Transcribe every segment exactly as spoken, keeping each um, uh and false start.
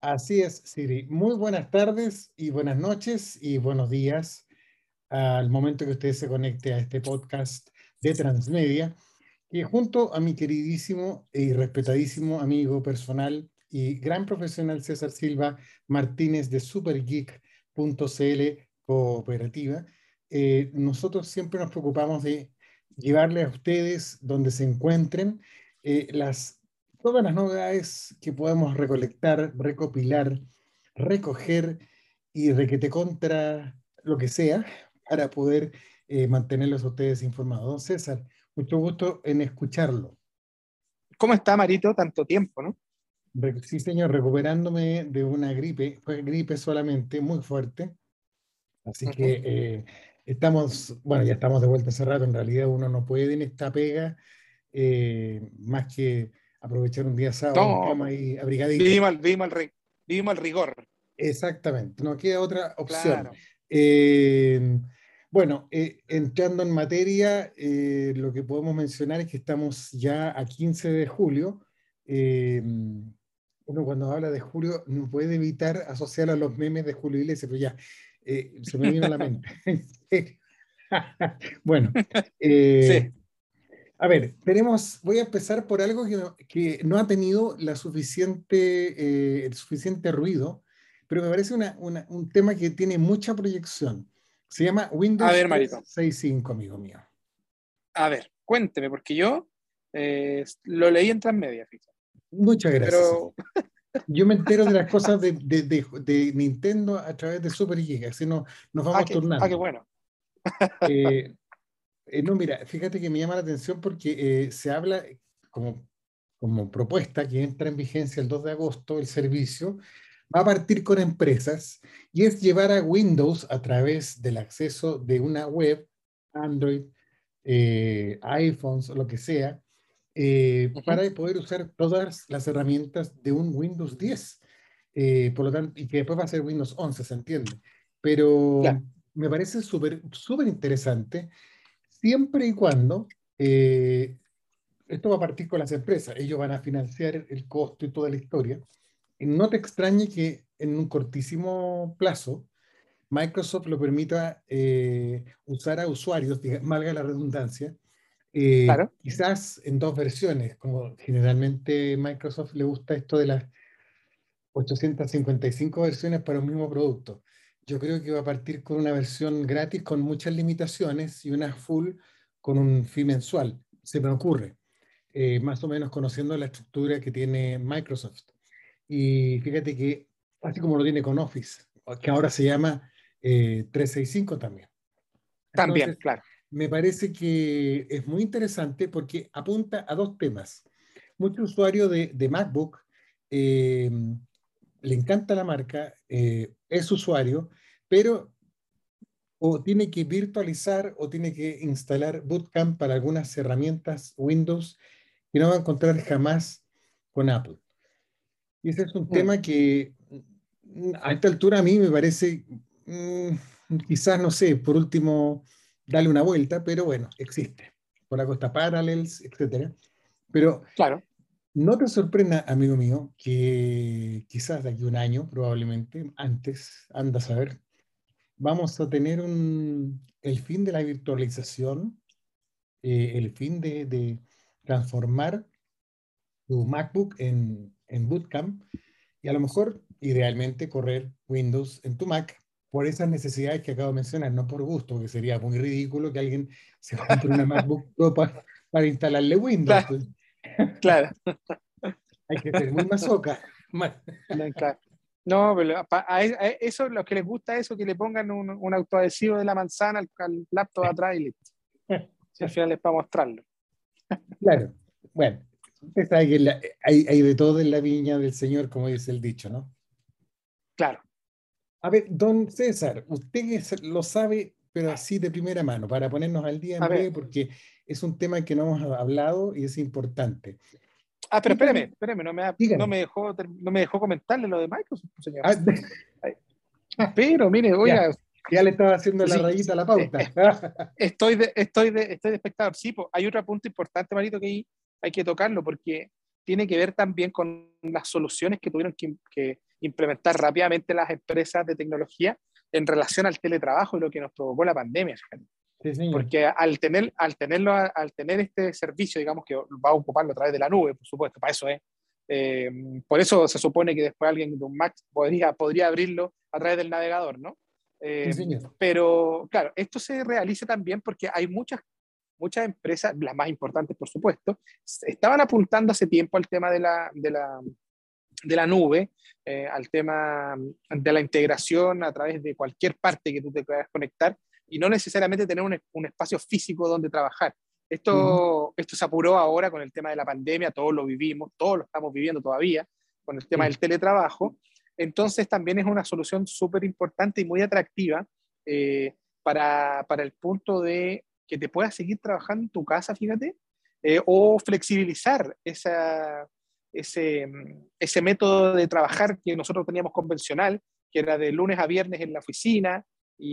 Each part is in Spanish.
Así es, Siri. Muy buenas tardes y buenas noches y buenos días al momento que usted se conecte a este podcast de Transmedia, y junto a mi queridísimo y respetadísimo amigo personal y gran profesional César Silva Martínez de supergeek punto cl Cooperativa, eh, nosotros siempre nos preocupamos de llevarle a ustedes donde se encuentren eh, las todas las novedades que podemos recolectar, recopilar, recoger y requete contra lo que sea para poder eh, mantenerlos a ustedes informados. Don César, mucho gusto en escucharlo. ¿Cómo está, Marito? Tanto tiempo, ¿no? Re- Sí, señor, recuperándome de una gripe, fue gripe solamente, muy fuerte, así Ujú. que eh, estamos, bueno, ya estamos de vuelta hace rato, en realidad uno no puede en esta pega eh, más que aprovechar un día sábado en No, cama pues, y abrigadito. vivimos, al- vivimos, al ri- vivimos al rigor. Exactamente, no queda otra opción. Claro. Eh, bueno, eh, entrando en materia, eh, lo que podemos mencionar es que estamos ya a quince de julio. Eh, Uno cuando habla de julio no puede evitar asociar a los memes de Julio Iglesias, pero ya, eh, se me vino a la mente. En serio. Bueno, eh, Sí. a ver, tenemos, voy a empezar por algo que no, que no ha tenido la suficiente, eh, el suficiente ruido, pero me parece una- una- un tema que tiene mucha proyección. Se llama A Windows ver, Marito. trescientos sesenta y cinco, amigo mío. A ver, cuénteme, porque yo eh, lo leí en Transmedia, fíjate. Muchas gracias, Pero, amigo. Yo me entero de las cosas de, de- de- de Nintendo a través de Super Giga, así no, nos ah, vamos qué, ah, qué turnando. bueno. Eh, eh, no, mira, fíjate que me llama la atención porque eh, se habla como, como propuesta que entra en vigencia el dos de agosto, el servicio va a partir con empresas y es llevar a Windows a través del acceso de una web, Android, eh, iPhones o lo que sea, eh, Ujú. para poder usar todas las herramientas de un Windows diez. Eh, por lo tanto, y que después va a ser Windows once, se entiende. Pero Claro. me parece súper súper interesante siempre y cuando eh, esto va a partir con las empresas, ellos van a financiar el costo y toda la historia. Y no te extrañe que en un cortísimo plazo Microsoft lo permita eh, usar a usuarios, diga- valga la redundancia, eh, Claro. quizás en dos versiones, como generalmente Microsoft le gusta esto de las ochocientas cincuenta y cinco versiones para un mismo producto. Yo creo que va a partir con una versión gratis con muchas limitaciones y una full con un fee mensual. Se me ocurre, eh, más o menos conociendo la estructura que tiene Microsoft. Y fíjate que, así como lo tiene con Office, que ahora se llama eh, trescientos sesenta y cinco también. También, Entonces, claro. me parece que es muy interesante porque apunta a dos temas. Mucho usuario de, de MacBook eh, le encanta la marca, eh, es usuario, pero o tiene que virtualizar o tiene que instalar Bootcamp para algunas herramientas Windows que no va a encontrar jamás con Apple. Y ese es un Mm. tema que mm, a esta altura a mí me parece, mm, quizás, no sé, por último, darle una vuelta, pero bueno, existe. Por algo está Parallels, etcétera. Pero Claro. no te sorprenda, amigo mío, que quizás de aquí a un año, probablemente, antes, anda a saber, vamos a tener un, el fin de la virtualización, eh, el fin de, de transformar tu MacBook en, en Bootcamp y a lo mejor, idealmente, correr Windows en tu Mac por esas necesidades que acabo de mencionar, no por gusto, porque sería muy ridículo que alguien se compre una MacBook Pro pa- para instalarle Windows. Claro, Pues claro. hay que ser muy masoca. Ma- No, claro. No, pero pa- a, e- a eso, los que les gusta eso, que le pongan un, un autoadhesivo de la manzana al, al laptop atrás y listo. Si al final es para mostrarlo. Claro, bueno, usted sabe que la- hay, hay de todo en la viña del Señor, como dice el dicho, ¿no? Claro. A ver, don César, usted es- lo sabe, pero así de primera mano, para ponernos al día en A breve, ver. porque es un tema que no hemos hablado y es importante. Ah, pero ¿Qué espérame, tan- espérame, no me, ha- no Dígame. me dejó, ter- no me dejó comentarle lo de Microsoft, señor. Ah, Ay, pero mire, ya, oiga, ya le estaba haciendo la sí, rayita a la eh, pauta. eh, estoy de, estoy de, estoy de espectador. Sí, po, hay otro punto importante, Marito, que hay, hay que tocarlo, porque tiene que ver también con las soluciones que tuvieron que, que implementar rápidamente las empresas de tecnología en relación al teletrabajo y lo que nos provocó la pandemia. Fíjate. Sí, señor. Porque al tener, al, tenerlo, al tener este servicio, digamos que va a ocuparlo a través de la nube, por supuesto, para eso es. Eh, por eso se supone que después alguien de un Mac podría, podría abrirlo a través del navegador, ¿no? Eh, Sí, señor. pero claro, esto se realiza también porque hay muchas, muchas empresas, las más importantes por supuesto, estaban apuntando hace tiempo al tema de la, de la, de la nube, eh, al tema de la integración a través de cualquier parte que tú te puedas conectar y no necesariamente tener un, un espacio físico donde trabajar. Esto, uh-huh. esto se apuró ahora con el tema de la pandemia, todos lo vivimos, todos lo estamos viviendo todavía, con el tema sí. del teletrabajo. Entonces también es una solución súper importante y muy atractiva eh, para, para el punto de que te puedas seguir trabajando en tu casa, fíjate, eh, o flexibilizar esa, ese, ese método de trabajar que nosotros teníamos convencional, que era de lunes a viernes en la oficina,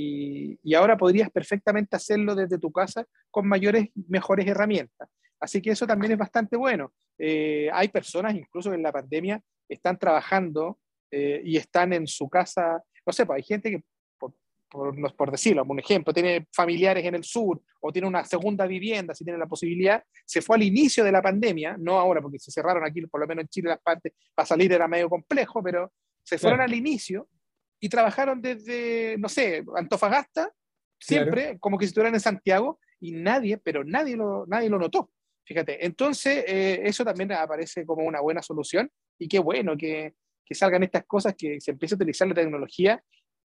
y, y ahora podrías perfectamente hacerlo desde tu casa con mayores, mejores herramientas. Así que eso también es bastante bueno. Eh, hay personas, incluso en la pandemia, están trabajando eh, y están en su casa, no sé, pues hay gente que, por, por, por decirlo, un ejemplo, tiene familiares en el sur o tiene una segunda vivienda, si tiene la posibilidad, se fue al inicio de la pandemia, no ahora porque se cerraron aquí, por lo menos en Chile las partes, para salir era medio complejo, pero se fueron claro. al inicio y trabajaron desde, no sé, Antofagasta, siempre, claro. como que si estuvieran en Santiago, y nadie, pero nadie lo, nadie lo notó. Fíjate, entonces eh, eso también aparece como una buena solución, y qué bueno que, que salgan estas cosas, que se empiece a utilizar la tecnología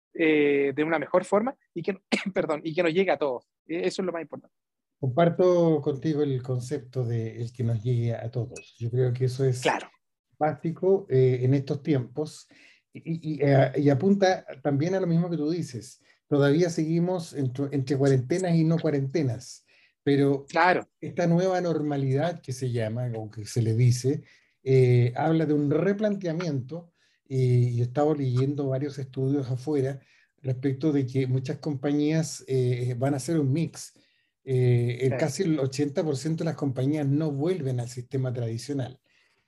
eh, de una mejor forma, y que, perdón, y que nos llegue a todos. Eso es lo más importante. Comparto contigo el concepto de el que nos llegue a todos. Yo creo que eso es claro. básico eh, en estos tiempos. Y, y, eh, y apunta también a lo mismo que tú dices. Todavía seguimos entre, entre cuarentenas y no cuarentenas, pero claro. esta nueva normalidad que se llama, o que se le dice, eh, habla de un replanteamiento, y yo estaba leyendo varios estudios afuera respecto de que muchas compañías eh, van a hacer un mix. Eh, en sí. Casi el ochenta por ciento de las compañías no vuelven al sistema tradicional.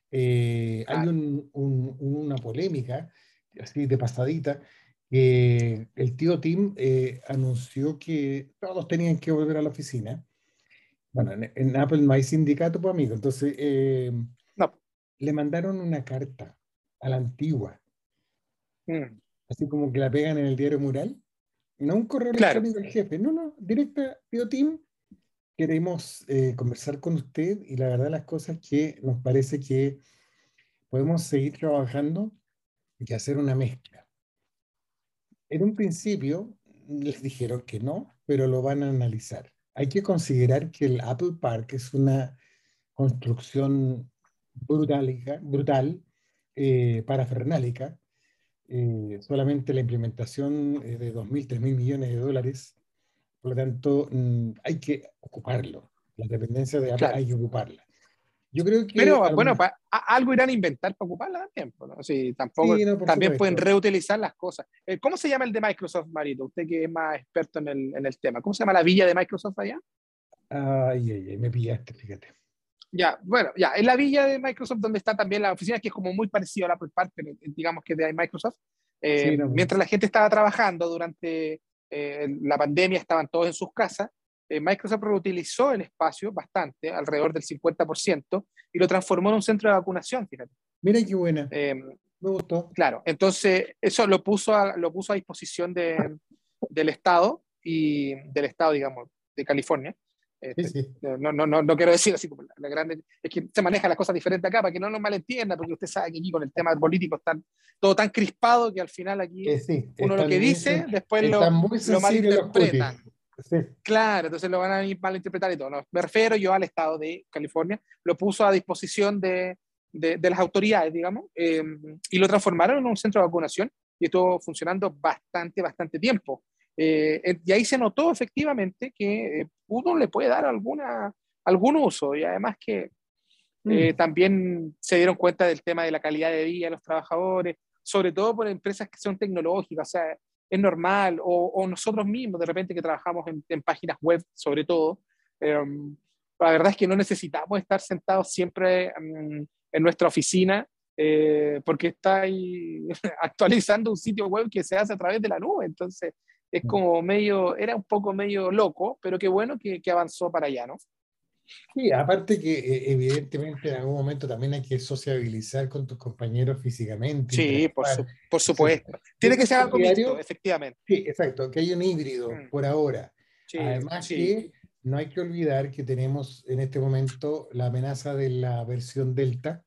Eh, claro. Hay un, un, una polémica, así de pasadita, que el tío Tim eh, anunció que todos tenían que volver a la oficina. Bueno, en, en Apple no hay sindicato, pues amigo, entonces eh, no. le mandaron una carta a la antigua, mm. así como que la pegan en el diario mural, no un correo claro. electrónico del jefe, no, no, directa, tío Tim, queremos eh, conversar con usted, y la verdad las cosas que nos parece que podemos seguir trabajando y hacer una mezcla. En un principio les dijeron que no, pero lo van a analizar. Hay que considerar que el Apple Park es una construcción brutal, brutal eh, parafernálica. Eh, solamente la implementación es de dos mil, tres mil millones de dólares. Por lo tanto, mm, hay que ocuparlo. La dependencia de Apple claro. hay que ocuparla. Yo creo que... Pero bueno, pa, a, algo irán a inventar para ocuparla también, ¿no? Sí, tampoco, sí, no, también supuesto. pueden reutilizar las cosas. ¿Cómo se llama el de Microsoft, Marito? Usted que es más experto en el, en el tema. ¿Cómo se llama la villa de Microsoft allá? Ay, ay, ay, me pillaste, fíjate. Ya, bueno, ya, en la villa de Microsoft donde está también la oficina, que es como muy parecido a la Apple Park, pero digamos que de Microsoft. Eh, sí, no, mientras la gente estaba trabajando durante eh, la pandemia, estaban todos en sus casas, eh, Microsoft reutilizó el espacio bastante, alrededor del cincuenta por ciento, y lo transformó en un centro de vacunación, fíjate. Mira qué buena. Eh, Me gustó. Claro, entonces eso lo puso a, lo puso a disposición de, del Estado, y del Estado, digamos, de California. Este, sí, sí. No, no, no, no quiero decir así como la, la grande, es que se maneja las cosas diferentes acá para que no nos malentienda, porque usted sabe que aquí con el tema político está todo tan crispado que al final aquí Eh, sí, uno lo que dice, muy, después están lo, muy lo sensibles los cutis. malinterpretan. Sí. Claro, entonces lo van a malinterpretar y todo. No, me refiero yo al Estado de California, lo puso a disposición de, de, de las autoridades, digamos, eh, y lo transformaron en un centro de vacunación, y estuvo funcionando bastante, bastante tiempo. Eh, y ahí se notó efectivamente que uno le puede dar alguna, algún uso, y además que eh, mm. también se dieron cuenta del tema de la calidad de vida de los trabajadores, sobre todo por empresas que son tecnológicas, o sea, es normal, o, o nosotros mismos de repente que trabajamos en, en páginas web sobre todo, eh, la verdad es que no necesitamos estar sentados siempre um, en nuestra oficina eh, porque está ahí actualizando un sitio web que se hace a través de la nube. Entonces, es como medio, era un poco medio loco, pero qué bueno que, que avanzó para allá, ¿no? Sí, aparte que eh, evidentemente en algún momento también hay que sociabilizar con tus compañeros físicamente, Sí, por, interactuar, su, por etcétera. supuesto. Yo Tiene soy que ser algo mixto, partidario, efectivamente. sí, exacto, que hay un híbrido Mm, por ahora. sí, Además sí. que no hay que olvidar que tenemos en este momento la amenaza de la versión Delta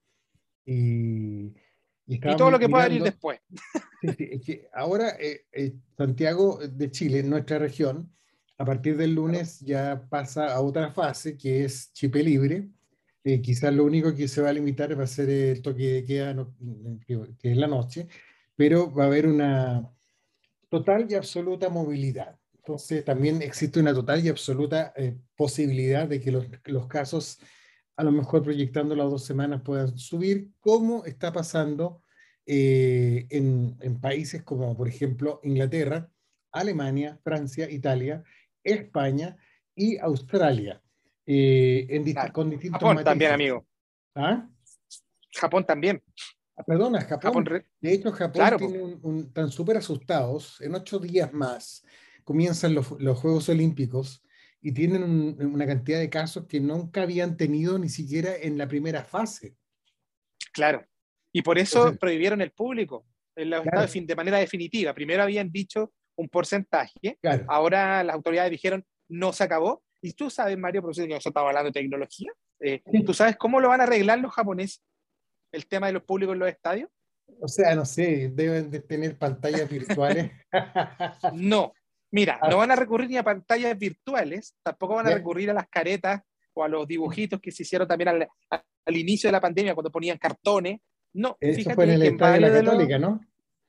y, y Y estaba todo mi- lo que pueda venir mirando, después. sí, sí, es que ahora eh, eh, Santiago de Chile, nuestra región, a partir del Claro. lunes ya pasa a otra fase que es chip libre. Eh, quizás lo único que se va a limitar va a ser el toque de queda, no- que, que es la noche, pero va a haber una total y absoluta movilidad. Entonces también existe una total y absoluta eh, posibilidad de que los, los casos, a lo mejor proyectando las dos semanas, puedan subir, como está pasando eh, en, en países como, por ejemplo, Inglaterra, Alemania, Francia, Italia, España y Australia, eh, en disti- Claro. con distintos Japón también, matices. amigo. ¿Ah? Japón también. Ah, perdona, Japón, Japón. re- De hecho, Japón claro, po. tiene un, un- están súper asustados. En ocho días más comienzan los, los Juegos Olímpicos y tienen un- una cantidad de casos que nunca habían tenido ni siquiera en la primera fase. Claro. Y por eso Entonces, prohibieron el público en los estados de, claro, fin- de manera definitiva. Primero habían dicho un porcentaje, claro. ahora las autoridades dijeron no se acabó. Y tú sabes, Mario, por eso que nosotros estamos hablando de tecnología, eh, ¿tú sabes cómo lo van a arreglar los japoneses, el tema de los públicos en los estadios? O sea, no sé, deben de tener pantallas virtuales. No. Mira, no Ah, van a recurrir ni a pantallas virtuales, tampoco van a ya. recurrir a las caretas o a los dibujitos que se hicieron también al, al inicio de la pandemia cuando ponían cartones. No, Eso fue en fíjate el que en Estadio de la varios de los, Católica, ¿no?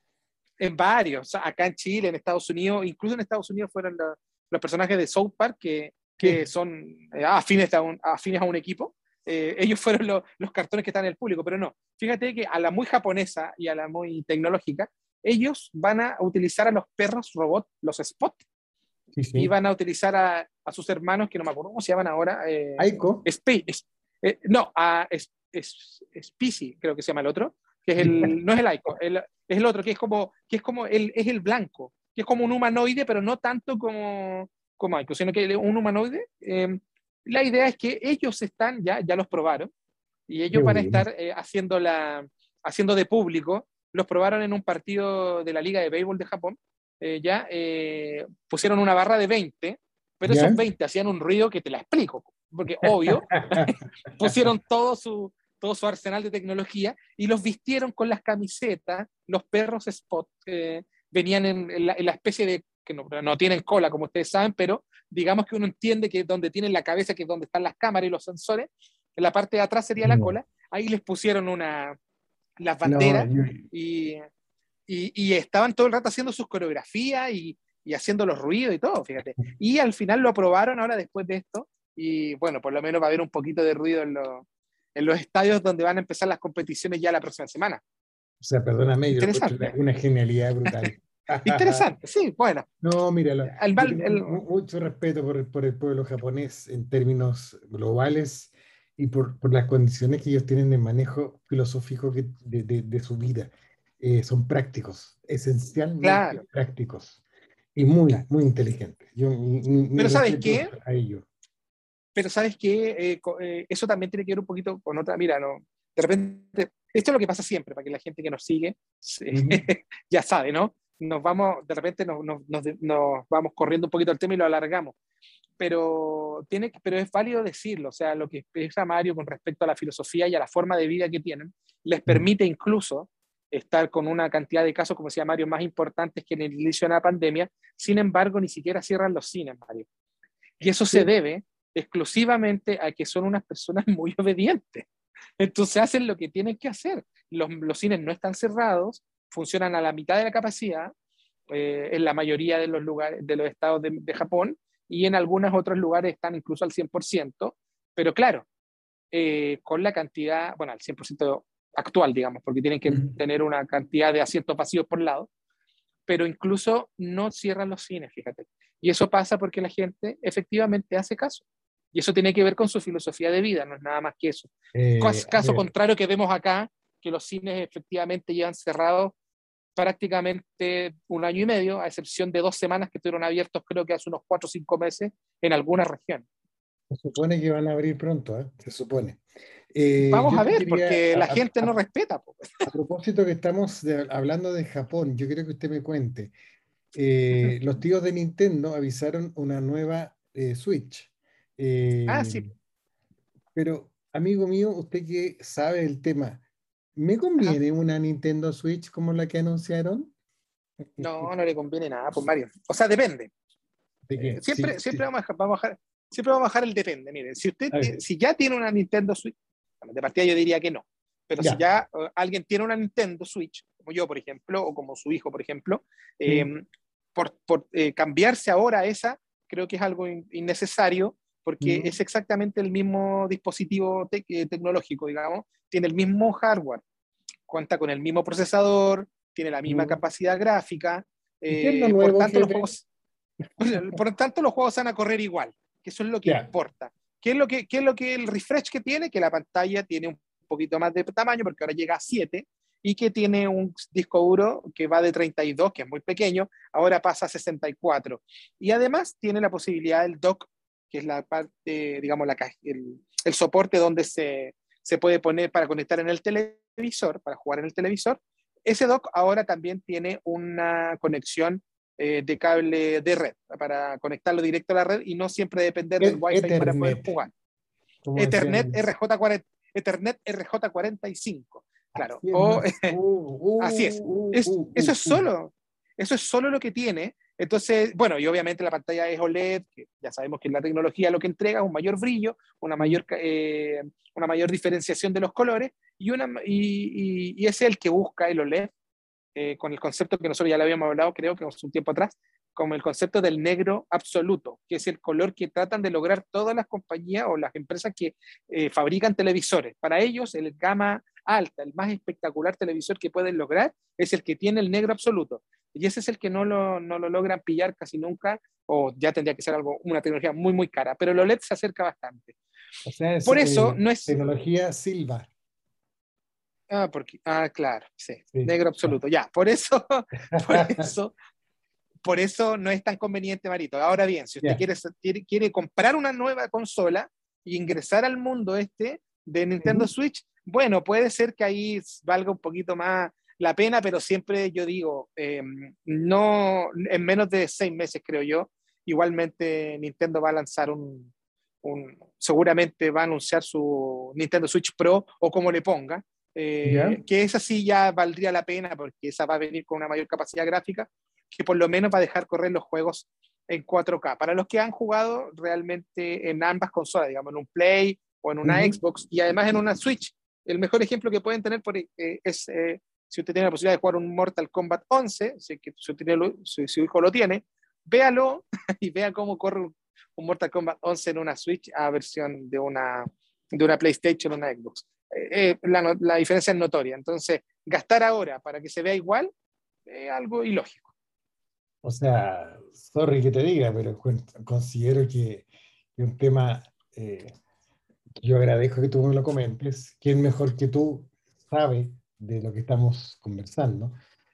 en varios, acá en Chile, en Estados Unidos, incluso en Estados Unidos fueron la, los personajes de South Park que, que Sí. son eh, afines, a un, afines a un equipo. Eh, ellos fueron lo, los cartones que están en el público, pero no. Fíjate que a la muy japonesa y a la muy tecnológica, ellos van a utilizar a los perros robot, los Spot, Sí, y sí. van a utilizar a, a sus hermanos, que no me acuerdo cómo se llaman ahora, eh, Aiko. Spe- es- eh, no, a es, es, Specie, creo que se llama el otro, que es Ya. el, no es el Aiko, el- es el otro, que es como, que es como el, es el blanco, que es como un humanoide, pero no tanto como, como Aiko, sino que un humanoide. Eh, la idea es que ellos están, ya, ya los probaron, y Qué ellos van a bueno. estar eh, haciendo, la, haciendo de público. Los probaron en un partido de la Liga de Béisbol de Japón. Eh, ya eh, pusieron una barra de veinte, pero esos ¿Ya? veinte hacían un ruido que te la explico, porque obvio, pusieron todo su, todo su arsenal de tecnología y los vistieron con las camisetas, los perros Spot, eh, venían en, en, la, en, la, especie de, que no, no tienen cola, como ustedes saben, pero digamos que uno entiende que donde tienen la cabeza, que es donde están las cámaras y los sensores, en la parte de atrás sería la No, cola, ahí les pusieron una, las no, banderas yo- y, y, y estaban todo el rato haciendo sus coreografías y, y haciendo los ruidos y todo, fíjate. Y al final lo aprobaron ahora después de esto y bueno, por lo menos va a haber un poquito de ruido en, lo, en los estadios donde van a empezar las competiciones ya la próxima semana. o sea, perdóname, yo lo encuentro una, Interesante, una genialidad brutal. interesante, sí, bueno. No, mira, lo- El, yo el, tengo el, mu- mucho respeto por, por el pueblo japonés en términos globales y por, por las condiciones que ellos tienen de manejo filosófico que- de, de- de su vida. Eh, son prácticos, esencialmente claro, prácticos y muy, claro. muy inteligentes. Yo, mi, mi- mi Pero ¿sabes respeto qué? a ellos. Pero sabes que eh, eh, eso también tiene que ver un poquito con otra, mira, no, de repente, esto es lo que pasa siempre, para que la gente que nos sigue Ujú. ya sabe, ¿no? Nos vamos, de repente nos, nos, nos, nos, vamos corriendo un poquito el tema y lo alargamos, pero, tiene, pero es válido decirlo, o sea, lo que expresa Mario con respecto a la filosofía y a la forma de vida que tienen, les Mm. permite incluso estar con una cantidad de casos, como decía Mario, más importantes que en el inicio de la pandemia, sin embargo, ni siquiera cierran los cines, Mario. Y eso se Sí, debe exclusivamente a que son unas personas muy obedientes. Entonces hacen lo que tienen que hacer. Los, los cines no están cerrados, funcionan a la mitad de la capacidad eh, en la mayoría de los lugares, de los estados de, de Japón, y en algunos otros lugares están incluso al cien por ciento, pero claro, eh, con la cantidad, bueno, al cien por ciento actual, digamos, porque tienen que ujú. tener una cantidad de asientos vacíos por lado, pero incluso no cierran los cines, fíjate. Y eso pasa porque la gente efectivamente hace caso. Y eso tiene que ver con su filosofía de vida, no es nada más que eso. Eh, a Caso ver, contrario que vemos acá, que los cines efectivamente llevan cerrados prácticamente un año y medio, a excepción de dos semanas que estuvieron abiertos, creo que hace unos cuatro o cinco meses, en algunas regiones. Se supone que van a abrir pronto, ¿eh? Se supone. Eh, Vamos yo a te ver, quería, porque a, la a- gente no a- respeta, po. a propósito que estamos de- hablando de Japón, yo quiero que usted me cuente. Eh, los tíos de Nintendo avisaron una nueva eh, Switch. Ah, Eh, sí. pero, amigo mío, usted que sabe el tema, ¿me Ajá. conviene una Nintendo Switch como la que anunciaron? No, no le conviene nada, pues Mario. O sea, depende. ¿De Eh, qué? Sí, siempre, siempre sí. vamos a, dejar- vamos a bajar, siempre vamos a bajar el depende. Miren, si usted A tie- ver, si ya tiene una Nintendo Switch, bueno, de partida yo diría que no. Pero si ya. ya eh, alguien tiene una Nintendo Switch, como yo, por ejemplo, o como su hijo, por ejemplo, eh, Sí. por, por eh, cambiarse ahora a esa, creo que es algo in- innecesario, porque Mm, es exactamente el mismo dispositivo tec- eh, tecnológico, digamos, tiene el mismo hardware, cuenta con el mismo procesador, tiene la misma mm. capacidad gráfica, ¿Y qué es lo eh, por nuevo, tanto los jefe? juegos por lo tanto, los juegos van a correr igual, que eso es lo que Ya. importa. ¿Qué es lo que, qué es lo que el refresh que tiene? Que la pantalla tiene un poquito más de tamaño, porque ahora llega a siete, y que tiene un disco duro que va de treinta y dos, que es muy pequeño, ahora pasa a sesenta y cuatro. Y además tiene la posibilidad del dock, que es la parte, digamos, la, el, el soporte donde se, se puede poner para conectar en el televisor, para jugar en el televisor. Ese dock ahora también tiene una conexión eh, de cable de red, para conectarlo directo a la red y no siempre depender del Et- Wi-Fi para poder Ethernet, jugar. como decían Ethernet en... R J cuarenta, Ethernet R J cuarenta y cinco, claro. Así es O, más. Uh, así es. uh, uh, es. uh, Eso uh, es uh. solo. Eso es solo lo que tiene. Entonces, bueno, y obviamente la pantalla es O L E D, que ya sabemos que la tecnología lo que entrega es un mayor brillo, una Mm. mayor, eh, una mayor diferenciación de los colores, y, una, y, y, y es el que busca el O L E D, eh, con el concepto que nosotros ya lo habíamos hablado, creo que hace un tiempo atrás, como el concepto del negro absoluto, que es el color que tratan de lograr todas las compañías o las empresas que eh, fabrican televisores. Para ellos, el gama alta, el más espectacular televisor que pueden lograr es el que tiene el negro absoluto. Y ese es el que no lo, no lo logran pillar casi nunca, o ya tendría que ser algo, una tecnología muy, muy cara. Pero el O L E D se acerca bastante. O sea, es Por eso, eh, no es... tecnología Silva. Ah, porque, ah, claro, sí, Sí, negro ya. absoluto. Ya, por eso, por eso por eso no es tan conveniente, Marito. Ahora bien, si usted Ya. quiere, quiere, quiere comprar una nueva consola y ingresar al mundo este de Nintendo Ujú. Switch, bueno, puede ser que ahí valga un poquito más la pena, pero siempre yo digo, eh, no, en menos de seis meses creo yo, igualmente Nintendo va a lanzar un, un seguramente va a anunciar su Nintendo Switch Pro o como le ponga, ¿Ya? eh, que esa sí ya valdría la pena porque esa va a venir con una mayor capacidad gráfica que por lo menos va a dejar correr los juegos en cuatro K. Para los que han jugado realmente en ambas consolas, digamos, en un Play o en una Ujú. Xbox y además en una Switch, el mejor ejemplo que pueden tener por, eh, es eh, si usted tiene la posibilidad de jugar un Mortal Kombat once, si, que su, si, si su hijo lo tiene, véalo y vea cómo corre un, un Mortal Kombat once en una Switch a versión de una, de una PlayStation o una Xbox. Eh, eh, la, la diferencia es notoria. Entonces, gastar ahora para que se vea igual es algo ilógico. O sea, sorry que te diga, pero cuen- considero que que un tema, eh, que yo agradezco que tú me lo comentes. ¿Quién mejor que tú sabe de lo que estamos conversando?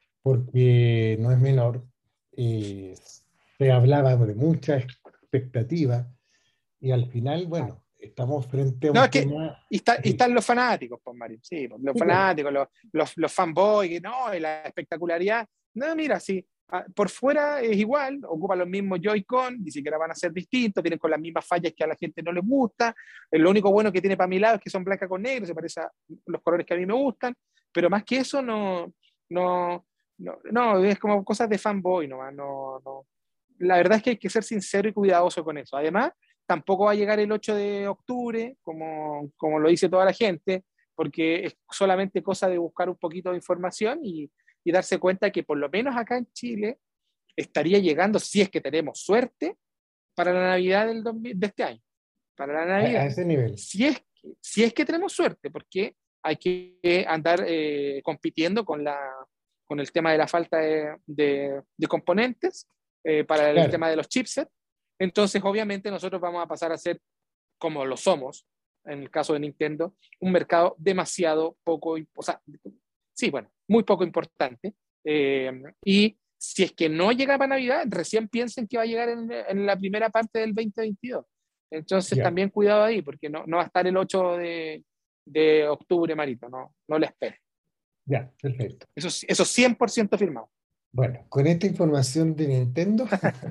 Porque no es menor. eh, Se hablaba de mucha expectativa y al final, bueno, estamos frente a No, un es que tema. y, está, y Sí, están los fanáticos, pues, Mario. Sí, pues, los sí, pues, fanáticos, los, los, los fanboys, que no, y la espectacularidad. No, mira, sí, ah, por fuera es igual, ocupan los mismos Joy-Con, ni siquiera van a ser distintos, tienen con las mismas fallas que a la gente no les gusta. Eh, Lo único bueno que tiene para mi lado es que son blancas con negro, se parecen a los colores que a mí me gustan, pero más que eso, no, no, no, no es como cosas de fanboy nomás, no, no. La verdad es que hay que ser sincero y cuidadoso con eso. Además, tampoco va a llegar el ocho de octubre, como, como lo dice toda la gente, porque es solamente cosa de buscar un poquito de información y, y darse cuenta que por lo menos acá en Chile estaría llegando, si es que tenemos suerte, para la Navidad del dos mil, de este año, para la a, a Navidad. ese nivel. Si es, que, si es que tenemos suerte, porque hay que andar eh, compitiendo con, la, con el tema de la falta de, de, de componentes eh, para el Claro. tema de los chipsets. Entonces, obviamente, nosotros vamos a pasar a ser como lo somos, en el caso de Nintendo, un mercado demasiado poco, o sea, sí, bueno, muy poco importante. Eh, y si es que no llega para Navidad, recién piensen que va a llegar en, en la primera parte del veinte veintidós. Entonces Ya, también cuidado ahí, porque no, no va a estar el ocho de, de octubre, Marito, no, no le espere. ya, perfecto. Eso, eso cien por ciento firmado. Bueno, con esta información de Nintendo,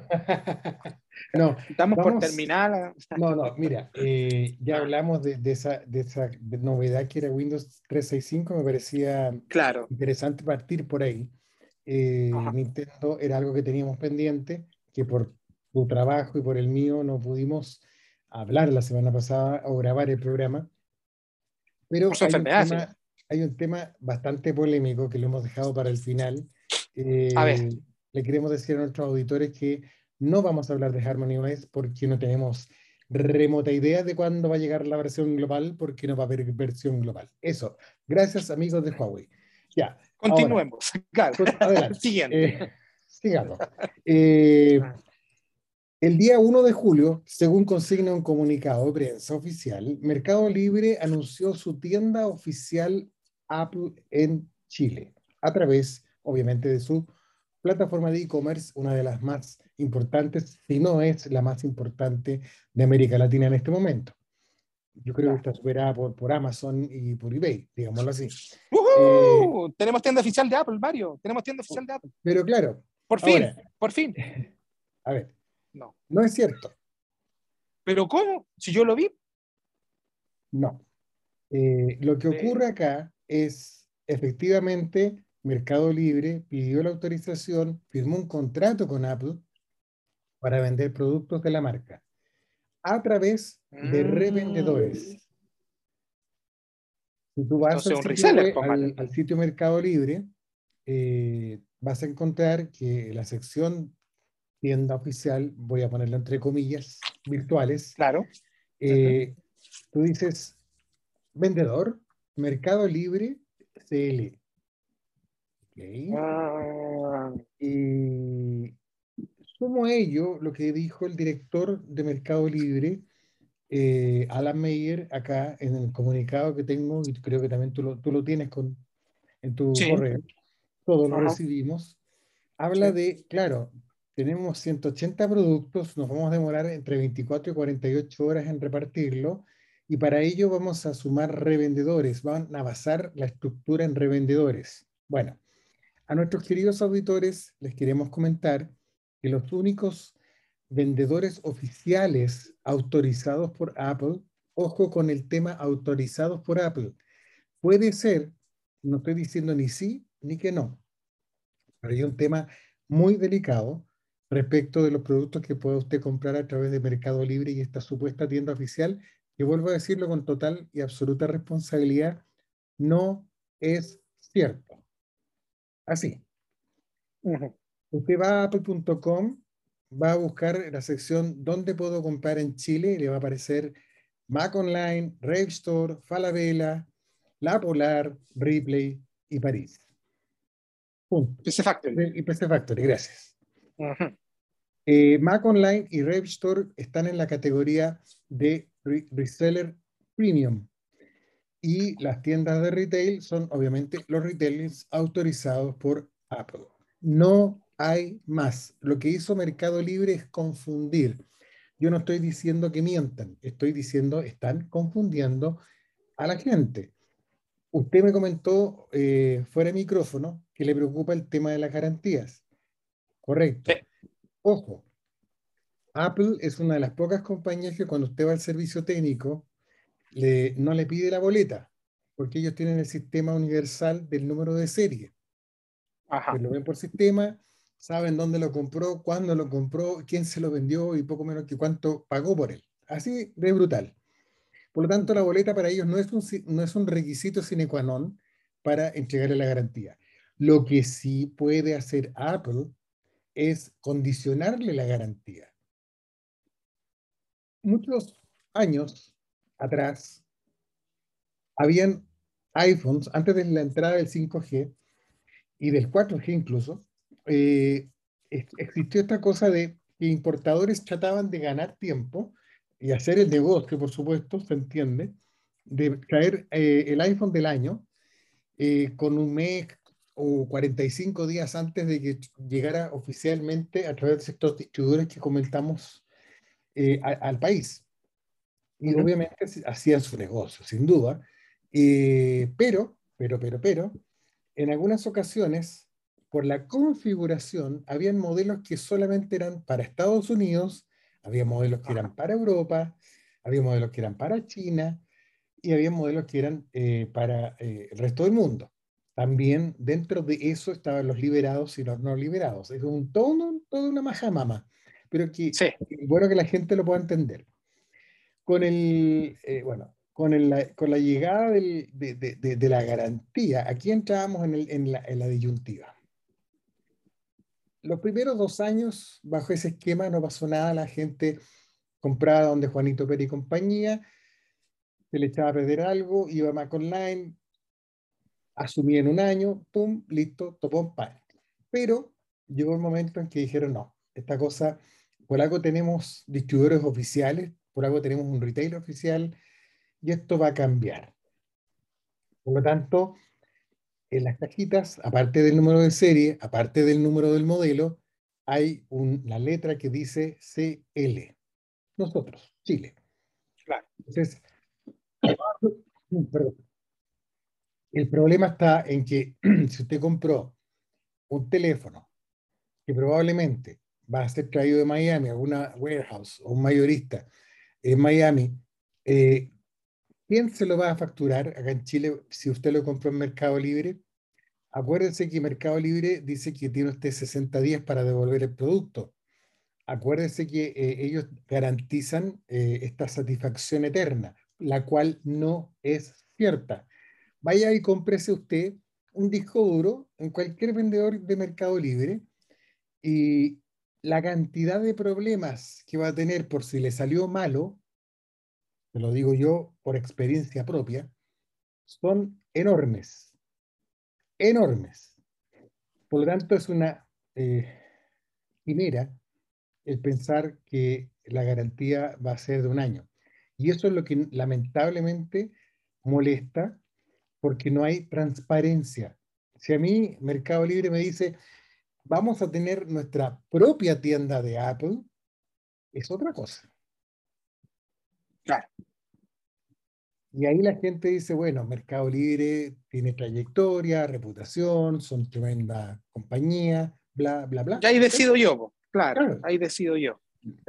no, Damos por vamos, terminada. no, no, mira, eh, ya Ah, hablamos de, de esa, de esa de novedad que era Windows trescientos sesenta y cinco, me parecía claro. interesante partir por ahí. Eh, Ajá. Nintendo era algo que teníamos pendiente, que por tu trabajo y por el mío no pudimos hablar la semana pasada o grabar el programa, Por pero su hay un enfermedad, sí. tema, hay un tema bastante polémico que lo hemos dejado para el final. A ver, Eh, Le queremos decir a nuestros auditores que no vamos a hablar de Harmony O S porque no tenemos remota idea de cuándo va a llegar la versión global, porque no va a haber versión global. Eso, gracias amigos de Huawei. Ya, ahora, continuemos. Claro. pues, adelante. Siguiente. Eh, sigamos. Eh, Ah, el día uno de julio, según consigna un comunicado de prensa oficial, Mercado Libre anunció su tienda oficial Apple en Chile, a través, obviamente, de su plataforma de e-commerce, una de las más importantes, si no es la más importante de América Latina en este momento. Yo creo que claro. está superada por, por Amazon y por eBay, digámoslo así. Eh, ¡Uhú! Tenemos tienda oficial de Apple, Mario. Tenemos tienda oficial de Apple. pero claro, Por fin, ahora, por fin. a ver, No. no es cierto, ¿Pero cómo? Si yo lo vi. no. Eh, lo que Eh, ocurre acá es, efectivamente, Mercado Libre pidió la autorización, firmó un contrato con Apple para vender productos de la marca a través de mm, revendedores. Si tú vas entonces al un sitio reseller, web, pues, Mario. al, al sitio Mercado Libre, eh, vas a encontrar que la sección tienda oficial, voy a ponerlo entre comillas, virtuales, Claro. Ujú. eh, tú dices vendedor, Mercado Libre, C L. ¿Ok? Ah, Y sumo a ello lo que dijo el director de Mercado Libre, eh, Alan Meyer, acá en el comunicado que tengo, y creo que también tú lo, tú lo tienes con, en tu sí. correo, todos lo Ajá. recibimos, habla Sí. de, claro, tenemos ciento ochenta productos, nos vamos a demorar entre veinticuatro y cuarenta y ocho horas en repartirlo, y para ello vamos a sumar revendedores, van a basar la estructura en revendedores. Bueno, a nuestros queridos auditores les queremos comentar que los únicos vendedores oficiales autorizados por Apple, ojo con el tema autorizados por Apple, puede ser, no estoy diciendo ni sí ni que no, pero hay un tema muy delicado respecto de los productos que puede usted comprar a través de Mercado Libre y esta supuesta tienda oficial, que vuelvo a decirlo con total y absoluta responsabilidad, no es cierto. Así. Ujú. Usted va a apple punto com, va a buscar la sección ¿Dónde puedo comprar en Chile? Y le va a aparecer Mac Online, Rave Store, Falabella, La Polar, Ripley y París. Punto. Pizza Factory. Y P C Factory, gracias. Ujú. Eh, Mac Online y Rave Store están en la categoría de re- reseller premium. Y las tiendas de retail son obviamente los retailers autorizados por Apple. No hay más. Lo que hizo Mercado Libre es confundir. Yo no estoy diciendo que mientan, estoy diciendo están confundiendo a la gente. Usted me comentó eh, fuera de micrófono que le preocupa el tema de las garantías. Sí. Correcto. Ojo, Apple es una de las pocas compañías que cuando usted va al servicio técnico le- no le pide la boleta, porque ellos tienen el sistema universal del número de serie. Ajá. Pues lo ven por sistema, saben dónde lo compró, cuándo lo compró, quién se lo vendió y poco menos que cuánto pagó por él. Así de brutal. Por lo tanto, la boleta para ellos no es un, si- no es un requisito sine qua non para entregarle la garantía. Lo que sí puede hacer Apple es condicionarle la garantía. Muchos años atrás, habían iPhones, antes de la entrada del cinco G y del cuatro G incluso, eh, ex- existió esta cosa de que importadores trataban de ganar tiempo y hacer el negocio, por supuesto, se entiende, de traer eh, el iPhone del año eh, con un mes o cuarenta y cinco días antes de que llegara oficialmente a través de estos distribuidores que comentamos eh, a- al país. Y Ujú. obviamente sí, hacían su negocio, sin duda. Eh, pero, pero, pero, pero, en algunas ocasiones, por la configuración, habían modelos que solamente eran para Estados Unidos, había modelos que Ajá. eran para Europa, había modelos que eran para China, y había modelos que eran eh, para eh, el resto del mundo. También dentro de eso estaban los liberados y los no liberados. Es un todo, toda una majamama, pero que Sí, bueno que la gente lo pueda entender. Con el, eh, bueno, con, el, la, con la llegada del, de, de, de, de, la garantía, aquí entrábamos en, el, en, la, en la disyuntiva. Los primeros dos años, bajo ese esquema, no pasó nada, la gente compraba donde Juanito Pérez y compañía, se le echaba a perder algo, iba a Mac Online, asumí en un año, pum, listo, topón, pan. Pero llegó el momento en que dijeron, no, esta cosa, por algo tenemos distribuidores oficiales, por algo tenemos un retail oficial, y esto va a cambiar. Por lo tanto, en las cajitas, aparte del número de serie, aparte del número del modelo, hay una letra que dice C L. Nosotros, Chile. claro. Entonces, perdón, el problema está en que si usted compró un teléfono que probablemente va a ser traído de Miami, alguna warehouse o un mayorista en Miami, eh, ¿quién se lo va a facturar acá en Chile si usted lo compró en Mercado Libre? Acuérdense que Mercado Libre dice que tiene usted sesenta días para devolver el producto. Acuérdense que eh, ellos garantizan eh, esta satisfacción eterna, la cual no es cierta. Vaya y cómprese usted un disco duro en cualquier vendedor de Mercado Libre y la cantidad de problemas que va a tener por si le salió malo, te lo digo yo por experiencia propia, son enormes, enormes. Por lo tanto, es una eh, quimera el pensar que la garantía va a ser de un año. Y eso es lo que lamentablemente molesta porque no hay transparencia. Si a mí Mercado Libre me dice, vamos a tener nuestra propia tienda de Apple, es otra cosa. Claro. Y ahí la gente dice, bueno, Mercado Libre tiene trayectoria, reputación, son tremenda compañía, bla, bla, bla. Ya ahí decido Perfecto. yo, po. Claro, Claro. ahí decido yo.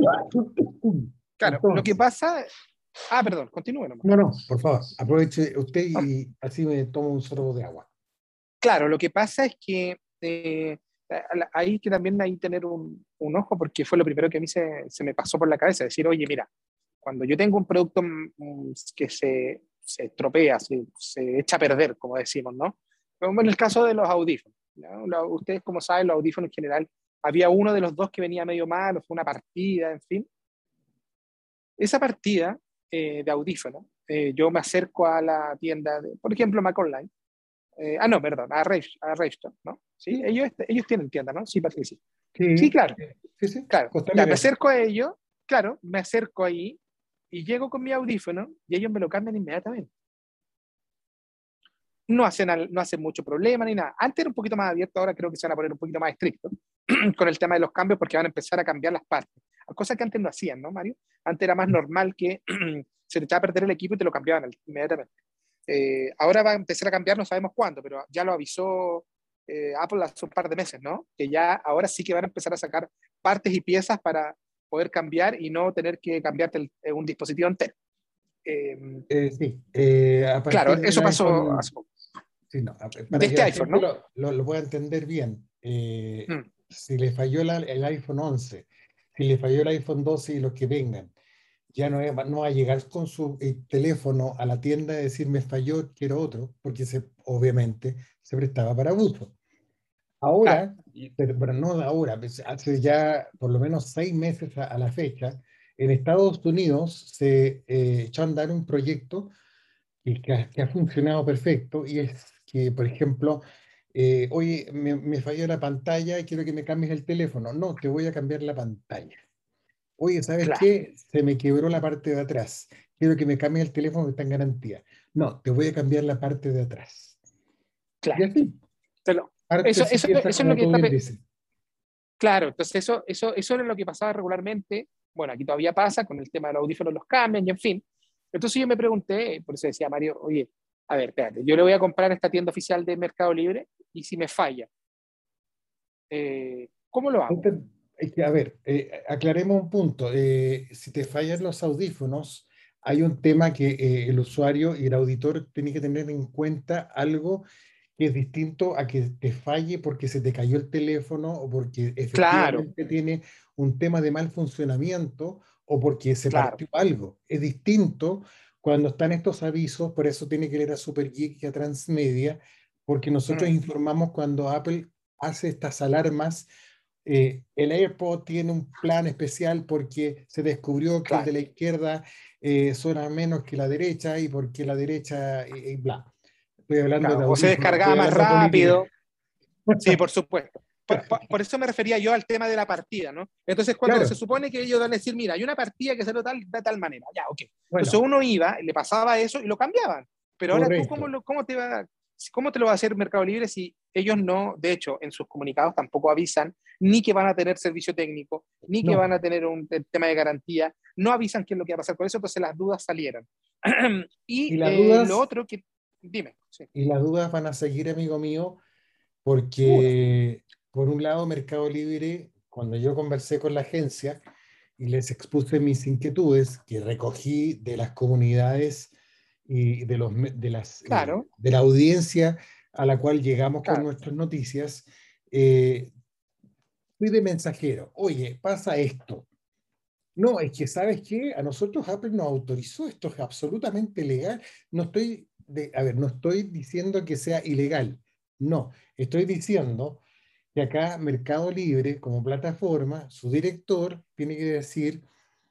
Claro, lo que Entonces, pasa. Ah, perdón, continúe nomás. no, no, por favor, aproveche usted y así me tomo un sorbo de agua. Claro, lo que pasa es que eh, hay que también ahí tener un, un, ojo, porque fue lo primero que a mí se, se, me pasó por la cabeza, decir, oye, mira, cuando yo tengo un producto mm, que se, se estropea, se, se echa a perder, como decimos, ¿no? Como en el caso de los audífonos, ¿no? Los, ustedes, como saben, los audífonos en general, había uno de los dos que venía medio malo, fue una partida, en fin. Esa partida eh, de audífonos, eh, yo me acerco a la tienda, de, por ejemplo, Mac Online. Eh, ah, no, perdón, a Rave, a Rave Shop, ¿no? ¿Sí? Sí, Ellos, ellos tienen tienda, ¿no? Sí, Patricia. Sí, sí, claro, sí, sí, claro. Ya, me Costanera. acerco a ellos, claro, me acerco ahí y llego con mi audífono y ellos me lo cambian inmediatamente. No hacen, no hacen mucho problema ni nada. Antes era un poquito más abierto, ahora creo que se van a poner un poquito más estrictos con el tema de los cambios porque van a empezar a cambiar las partes. Cosas que antes no hacían, ¿no, Mario? Antes era más normal que se te echaba a perder el equipo y te lo cambiaban inmediatamente. Eh, ahora va a empezar a cambiar, no sabemos cuándo, pero ya lo avisó eh, Apple hace un par de meses, ¿no? Que ya ahora sí que van a empezar a sacar partes y piezas para poder cambiar y no tener que cambiarte el, un dispositivo entero. Eh, Eh, sí, eh, a claro, partir del eso pasó iPhone, hace poco. sí, no, De para que este la iPhone, gente ¿no? lo, lo, lo pueda entender bien, eh, Mm, si le falló la, el iPhone once, si le falló el iPhone doce y los que vengan, ya no, es- no va a llegar con su eh, teléfono a la tienda y decir me falló, quiero otro, porque se, obviamente se prestaba para abuso. claro, Ahora, y- pero, pero no ahora, pues, hace ya por lo menos seis meses a, a la fecha, en Estados Unidos se eh, echó a andar un proyecto que, que ha, que ha funcionado perfecto y es que, por ejemplo, eh, oye, me, me falló la pantalla y quiero que me cambies el teléfono. No, te voy a cambiar la pantalla. Oye, ¿sabes Claro, qué? Se me quebró la parte de atrás. Quiero que me cambie el teléfono que está en garantía. No, te voy a cambiar la parte de atrás. Y claro. así, Te lo- parte Eso, y eso, pieza, eso es lo como que tú está. bien pe- dices. Claro, entonces eso, eso, eso era lo que pasaba regularmente. Bueno, aquí todavía pasa con el tema de los audífonos, los cambian y en fin. Entonces yo me pregunté, por eso decía Mario, oye, a ver, espérate, yo le voy a comprar a esta tienda oficial de Mercado Libre y si me falla, eh, ¿cómo lo hago? Ente- es que, a ver, eh, aclaremos un punto. Eh, si te fallan los audífonos, hay un tema que eh, el usuario y el auditor tienen que tener en cuenta algo que es distinto a que te falle porque se te cayó el teléfono o porque Claro, efectivamente tiene un tema de mal funcionamiento o porque se claro. partió algo. Es distinto cuando están estos avisos, por eso tiene que leer a Super Geek y a Transmedia, porque nosotros Mm, informamos cuando Apple hace estas alarmas. Eh, el AirPod tiene un plan especial porque se descubrió que el de claro, la izquierda eh, suena menos que la derecha y porque la derecha y, y bla. Estoy hablando de claro. O se audífonos, estoy descargaba más hablando de política. rápido. Sí, por supuesto. Por, por- por eso me refería yo al tema de la partida, ¿no? Entonces, cuando se Claro, supone que ellos van a decir, mira, hay una partida que salió tal, de tal manera, ya, ok. Entonces bueno, uno iba, le pasaba eso y lo cambiaban. Pero ahora tú, ¿cómo, correcto. lo, cómo, te va, ¿cómo te lo va a hacer Mercado Libre si ellos no, de hecho, en sus comunicados tampoco avisan ni que van a tener servicio técnico, ni que van No, a tener un tema de garantía, no avisan qué es lo que va a pasar con eso, entonces las dudas salieron. y y las eh, lo dudas, otro que, dime, sí, y las dudas van a seguir, amigo mío, seguro, porque por un lado Mercado Libre, cuando yo conversé con la agencia y les expuse mis inquietudes que recogí de las comunidades y de, los, me- de, las, eh, claro, de la audiencia a la cual llegamos con claro, nuestras noticias, eh, fui de mensajero. Oye, pasa esto. No, es que, ¿sabes qué? A nosotros Apple nos autorizó, esto es absolutamente legal. No estoy, de, a ver, no estoy diciendo que sea ilegal. No, estoy diciendo que acá Mercado Libre, como plataforma, su director tiene que decir,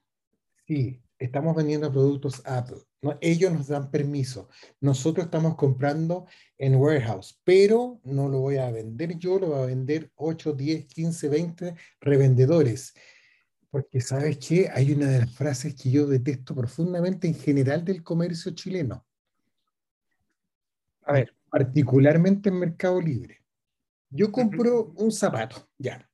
sí, estamos vendiendo productos Apple. No, ellos nos dan permiso. Nosotros estamos comprando en warehouse, pero no lo voy a vender yo, lo voy a vender ocho, diez, quince, veinte revendedores. Porque sabes qué, hay una de las frases que yo detesto profundamente en general del comercio chileno a y ver. particularmente en Mercado Libre. Yo Ujú. compro un zapato, ya,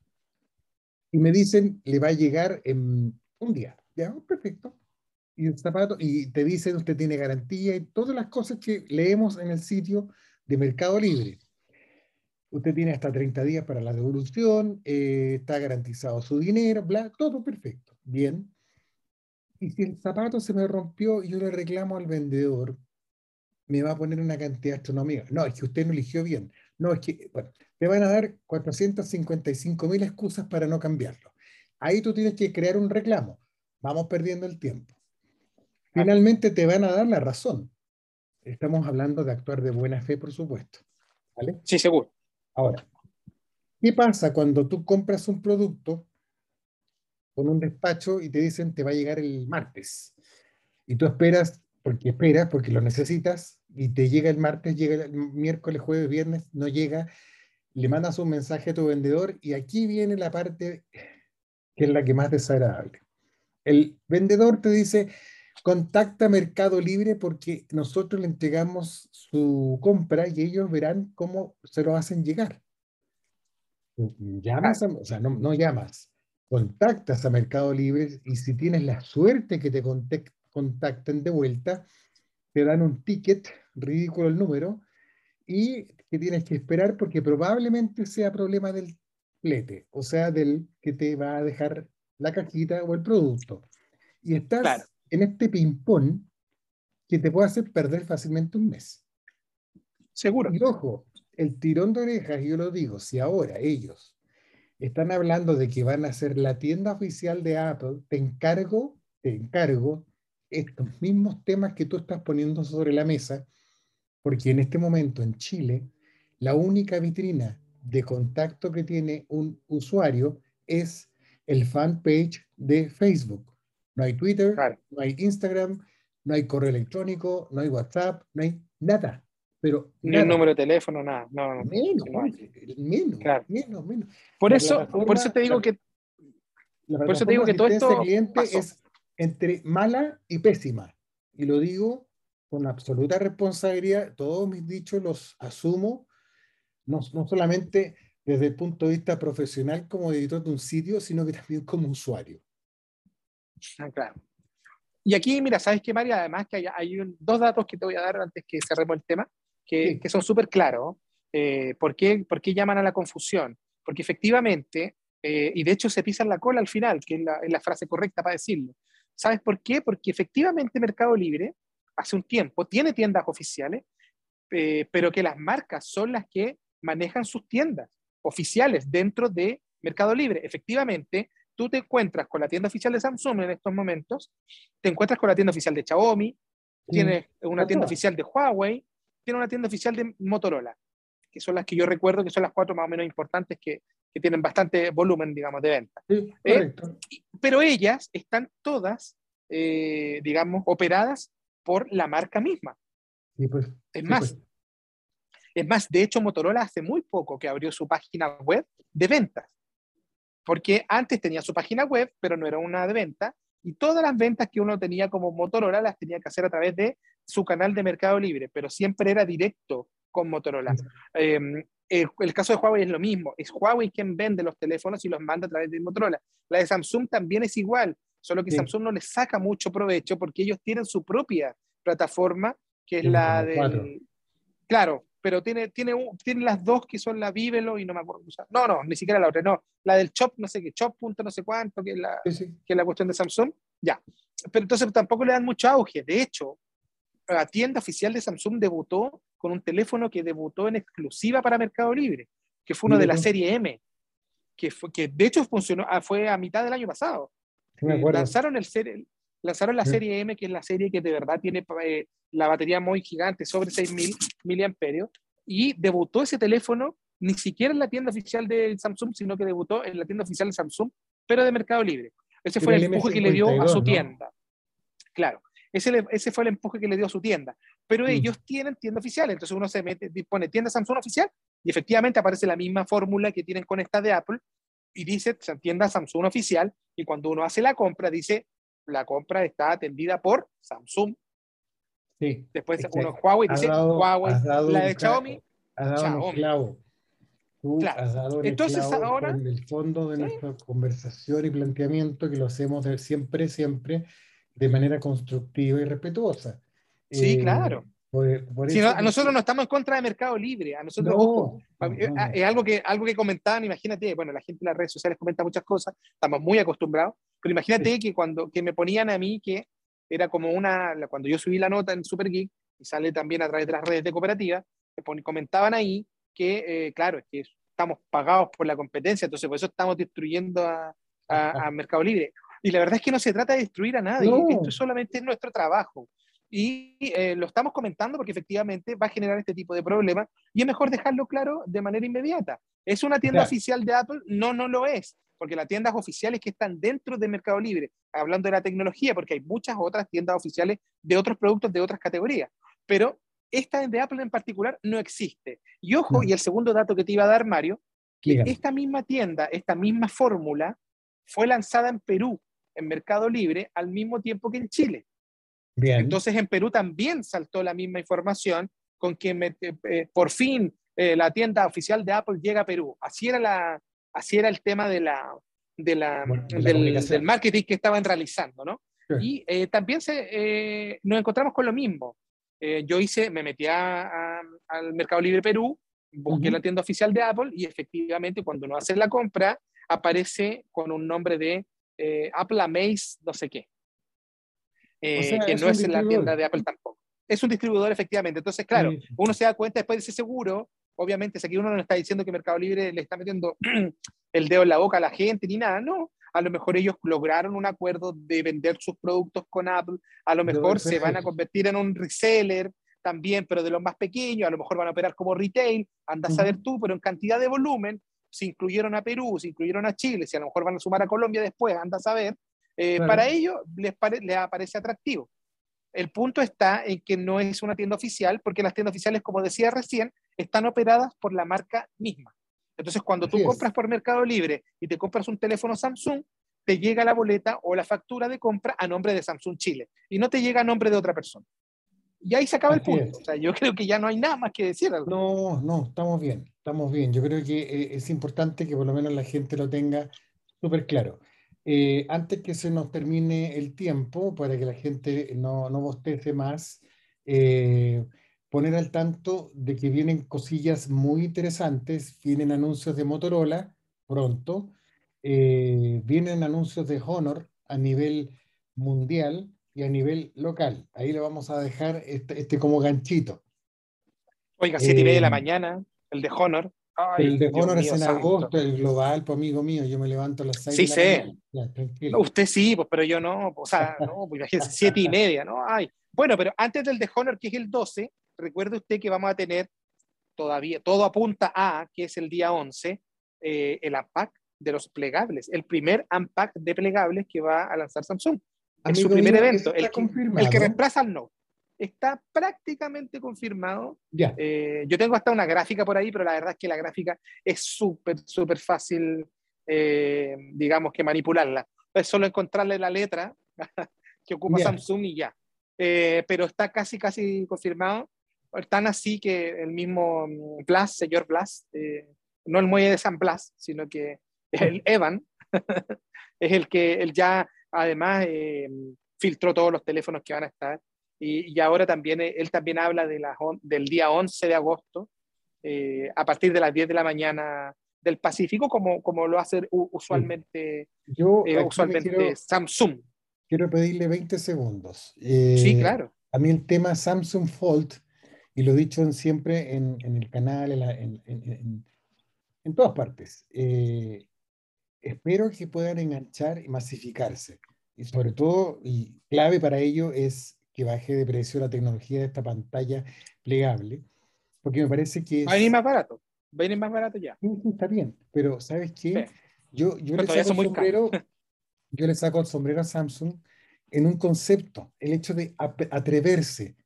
y me dicen, le va a llegar en un día, ya, perfecto. Y el zapato, y te dicen, usted tiene garantía y todas las cosas que leemos en el sitio de Mercado Libre. Usted tiene hasta treinta días para la devolución, eh, está garantizado su dinero, bla, todo perfecto. Bien. Y si el zapato se me rompió y yo le reclamo al vendedor, me va a poner una cantidad astronómica. No, es que usted no eligió bien. No, es que, bueno, te van a dar cuatrocientas cincuenta y cinco mil excusas para no cambiarlo. Ahí tú tienes que crear un reclamo. Vamos perdiendo el tiempo. Ah, Finalmente te van a dar la razón. Estamos hablando de actuar de buena fe, por supuesto. ¿Vale? sí, seguro. Ahora, ¿qué pasa cuando tú compras un producto con un despacho y te dicen te va a llegar el martes? Y tú esperas, porque esperas, porque lo necesitas, y te llega el martes, llega el miércoles, jueves, viernes, no llega, le mandas un mensaje a tu vendedor y aquí viene la parte que es la que más desagradable. El vendedor te dice, contacta Mercado Libre porque nosotros le entregamos su compra y ellos verán cómo se lo hacen llegar. Claro, Llamas, a- o sea, no, no llamas, contactas a Mercado Libre y si tienes la suerte que te contac- contacten de vuelta, te dan un ticket, ridículo el número, y que tienes que esperar porque probablemente sea problema del flete, o sea, del que te va a dejar la cajita o el producto. Y claro, estás en este ping-pong que te puede hacer perder fácilmente un mes. seguro. Y ojo, el tirón de orejas, yo lo digo, si ahora ellos están hablando de que van a ser la tienda oficial de Apple, te encargo, te encargo estos mismos temas que tú estás poniendo sobre la mesa, porque en este momento en Chile, la única vitrina de contacto que tiene un usuario es el fanpage de Facebook. No hay Twitter, Claro. no hay Instagram, no hay correo electrónico, no hay WhatsApp, no hay nada, pero Ni un nada. número de teléfono, nada. No, no, Menos, no hay. menos, Claro. menos, menos. Por La eso, por eso plataforma, te digo la, que, La Por eso te digo plataforma de que todo asistencia al esto cliente pasó. es entre mala y pésima. Y lo digo con absoluta responsabilidad. Todos mis dichos los asumo, no, no solamente desde el punto de vista profesional como editor de un sitio, sino que también como usuario. Ah, claro. Y aquí, mira, ¿sabes qué, María? Además que hay, hay un- dos datos que te voy a dar antes que cerremos el tema, que, Sí, que son súper claros. Eh, ¿por qué, por qué llaman a la confusión? Porque efectivamente, eh, y de hecho se pisan la cola al final, que es la, es la frase correcta para decirlo. ¿Sabes por qué? Porque efectivamente Mercado Libre, hace un tiempo, tiene tiendas oficiales, eh, pero que las marcas son las que manejan sus tiendas oficiales dentro de Mercado Libre. Efectivamente, tú te encuentras con la tienda oficial de Samsung en estos momentos, te encuentras con la tienda oficial de Xiaomi, sí, tienes una está tienda toda. oficial de Huawei, tienes una tienda oficial de Motorola, que son las que yo recuerdo que son las cuatro más o menos importantes que, que tienen bastante volumen, digamos, de venta. Sí, ¿Eh? correcto. Pero ellas están todas, eh, digamos, operadas por la marca misma. Sí, pues, Es sí, pues. más, es más, de hecho, Motorola hace muy poco que abrió su página web de ventas, porque antes tenía su página web, pero no era una de venta, y todas las ventas que uno tenía como Motorola las tenía que hacer a través de su canal de Mercado Libre, pero siempre era directo con Motorola. Eh, el, el caso de Huawei es lo mismo, es Huawei quien vende los teléfonos y los manda a través de Motorola. La de Samsung también es igual, solo que Sí, Samsung no les saca mucho provecho porque ellos tienen su propia plataforma, que es tienen la como cuatro. del. Claro, pero tiene, tiene, un- tiene las dos que son la Vivelo y no me acuerdo. O sea, no, no, ni siquiera la otra, no. La del Chop, no sé qué, Chop punto no sé cuánto, que es la, Sí, sí. que es la cuestión de Samsung. Ya. Pero entonces tampoco le dan mucho auge. De hecho, la tienda oficial de Samsung debutó con un teléfono que debutó en exclusiva para Mercado Libre, que fue uno de Mira la tú, serie M, que, fue, que de hecho funcionó, ah, fue a mitad del año pasado. sí me Eh, acuerdo. lanzaron, el serie, lanzaron la Sí, serie M, que es la serie que de verdad tiene eh, la batería muy gigante, sobre seis mil miliamperios, y debutó ese teléfono ni siquiera en la tienda oficial de Samsung, sino que debutó en la tienda oficial de Samsung, pero de Mercado Libre. Ese fue era el el empuje que le dio a M cincuenta y dos, su ¿no? tienda. Claro, ese, le, ese fue el empuje que le dio a su tienda. Pero Mm. ellos tienen tienda oficial, entonces uno se mete, pone tienda Samsung oficial y efectivamente aparece la misma fórmula que tienen con esta de Apple y dice tienda Samsung oficial y cuando uno hace la compra dice la compra está atendida por Samsung. Sí, Después es uno que Huawei has dice dado, Huawei, has dado la un, de ca- Xiaomi, has dado en el Xiaomi. clavo. Tú Claro. has dado en el Entonces clavo ahora, con el fondo de sí, nuestra conversación y planteamiento que lo hacemos de siempre, siempre de manera constructiva y respetuosa. sí, Eh, claro. por, por Si no, eso, a nosotros porque no estamos en contra de Mercado Libre, a nosotros, ojo, no, no, eh, no, es no. algo que, algo que comentaban, imagínate, bueno, la gente en las redes sociales comenta muchas cosas, estamos muy acostumbrados, pero Sí, imagínate que cuando que me ponían a mí que era como una, cuando yo subí la nota en Super Geek, y sale también a través de las redes de cooperativa, me pon- comentaban ahí que, eh, claro, es que estamos pagados por la competencia, entonces por eso estamos destruyendo a, a, a Mercado Libre. Y la verdad es que no se trata de destruir a nadie, esto no, solamente es nuestro trabajo. Y eh, lo estamos comentando porque efectivamente va a generar este tipo de problemas y es mejor dejarlo claro de manera inmediata. ¿Es una o tienda sea, oficial de Apple? No, no lo es, porque las tiendas oficiales que están dentro de Mercado Libre, hablando de la tecnología, porque hay muchas otras tiendas oficiales de otros productos de otras categorías, pero esta de Apple en particular no existe. Y ojo, y no, el segundo dato que te iba a dar, Mario, que dígame. esta misma tienda, esta misma fórmula, fue lanzada en Perú, en Mercado Libre, al mismo tiempo que en Chile. Bien, Entonces en Perú también saltó la misma información con que me, eh, eh, por fin eh, la tienda oficial de Apple llega a Perú. Así era, la, así era el tema de la, de la, bueno, de la del, del comunicación. marketing que estaban realizando, ¿no? Sí. Y eh, también se, eh, nos encontramos con lo mismo. Eh, yo hice, me metí a, a, al Mercado Libre Perú, busqué la Ujú. tienda oficial de Apple y efectivamente cuando uno hace la compra aparece con un nombre de eh, Apple Amaze no sé qué, O eh, sea, que es no un es en la tienda distribuidor. de Apple tampoco. Es un distribuidor, efectivamente. Entonces, claro, Sí, uno se da cuenta después de ese seguro, obviamente, si aquí uno no está diciendo que Mercado Libre le está metiendo el dedo en la boca a la gente ni nada, no. A lo mejor ellos lograron un acuerdo de vender sus productos con Apple, a lo debo mejor ser se van a eso. convertir en un reseller también, pero de los más pequeños, a lo mejor van a operar como retail, anda a saber Ujú. tú, pero en cantidad de volumen, se incluyeron a Perú, se incluyeron a Chile, si a lo mejor van a sumar a Colombia después, anda a saber, eh, para Claro. ellos les, pare, les aparece atractivo. El punto está en que no es una tienda oficial, porque las tiendas oficiales, como decía recién, están operadas por la marca misma. Entonces, cuando tú Así es. compras por Mercado Libre y te compras un teléfono Samsung, te llega la boleta o la factura de compra a nombre de Samsung Chile y no te llega a nombre de otra persona. Y ahí se acaba el Así punto. es. O sea, yo creo que ya no hay nada más que decir. No, no, estamos bien, estamos bien. Yo creo que eh, es importante que por lo menos la gente lo tenga súper claro. Eh, antes que se nos termine el tiempo, para que la gente no, no bostece más, eh, poner al tanto de que vienen cosillas muy interesantes, vienen anuncios de Motorola pronto, eh, vienen anuncios de Honor a nivel mundial y a nivel local. Ahí lo vamos a dejar este, este como ganchito. Oiga, siete y media de la Eh, mañana, el de Honor. pero Ay, el de Dios Honor es mío en santo. agosto, el global, pues amigo mío, yo me levanto a las seis de Sí la sé. mañana. Ya, No, tranquilo. usted sí, pues, pero yo no. O sea, no, pues imagínese, siete y media, ¿no? Ay. Bueno, pero antes del de Honor, que es el doce, recuerde usted que vamos a tener todavía, todo apunta a, que es el día once, eh, el unpack de los plegables, el primer unpack de plegables que va a lanzar Samsung. Es su Amigo primer mío, eso evento, el está que, el que confirmado. reemplaza al Note. Está prácticamente confirmado. Ya, Eh, yo tengo hasta una gráfica por ahí, pero la verdad es que la gráfica es súper, súper fácil, eh, digamos, que manipularla. Es solo encontrarle la letra que ocupa ya. Samsung y ya. Eh, pero está casi, casi confirmado. Tan así que el mismo Blas, señor Blas, eh, no el muelle de San Blas, sino que el Evan, es el que él ya además eh, filtró todos los teléfonos que van a estar. Y, y ahora también, eh, él también habla de la, del día once de agosto, eh, a partir de las diez de la mañana del Pacífico, como, como lo hace Sí. usualmente, Yo eh, aquí me usualmente quiero, Samsung. quiero pedirle veinte segundos. Sí, Eh, claro. a mí el tema Samsung Fold, y lo he dicho en- siempre en, en el canal, en, la- en- en- en- en todas partes, eh, espero que puedan enganchar y masificarse. Y sobre todo, y clave para ello es que baje de precio la tecnología de esta pantalla plegable, porque me parece que Va a venir es, más barato. Va a venir más barato ya. sí, sí, está bien, pero ¿sabes Sí. qué? Yo, yo Pero le todavía saco el son muy caros. sombrero, yo le saco el sombrero a Samsung en un concepto, el hecho de ap- atreverse.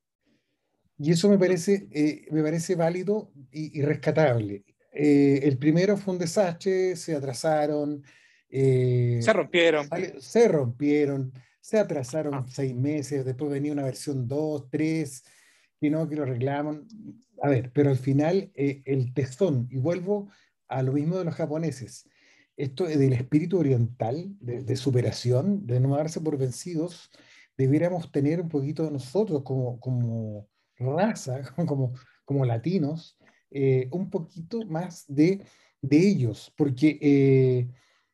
Y eso me parece, eh, me parece válido y, y rescatable. Eh, el primero fue un desastre, se atrasaron, Se eh, rompieron. sale- se rompieron, se Ah, atrasaron seis meses, después venía una versión dos tres que no, que lo reclaman. A ver, pero al final eh, el testón, y vuelvo a lo mismo de los japoneses, esto del espíritu oriental, de, de superación, de no darse por vencidos, debiéramos tener un poquito de nosotros como, como raza, como, como latinos, eh, un poquito más de, de ellos, porque eh,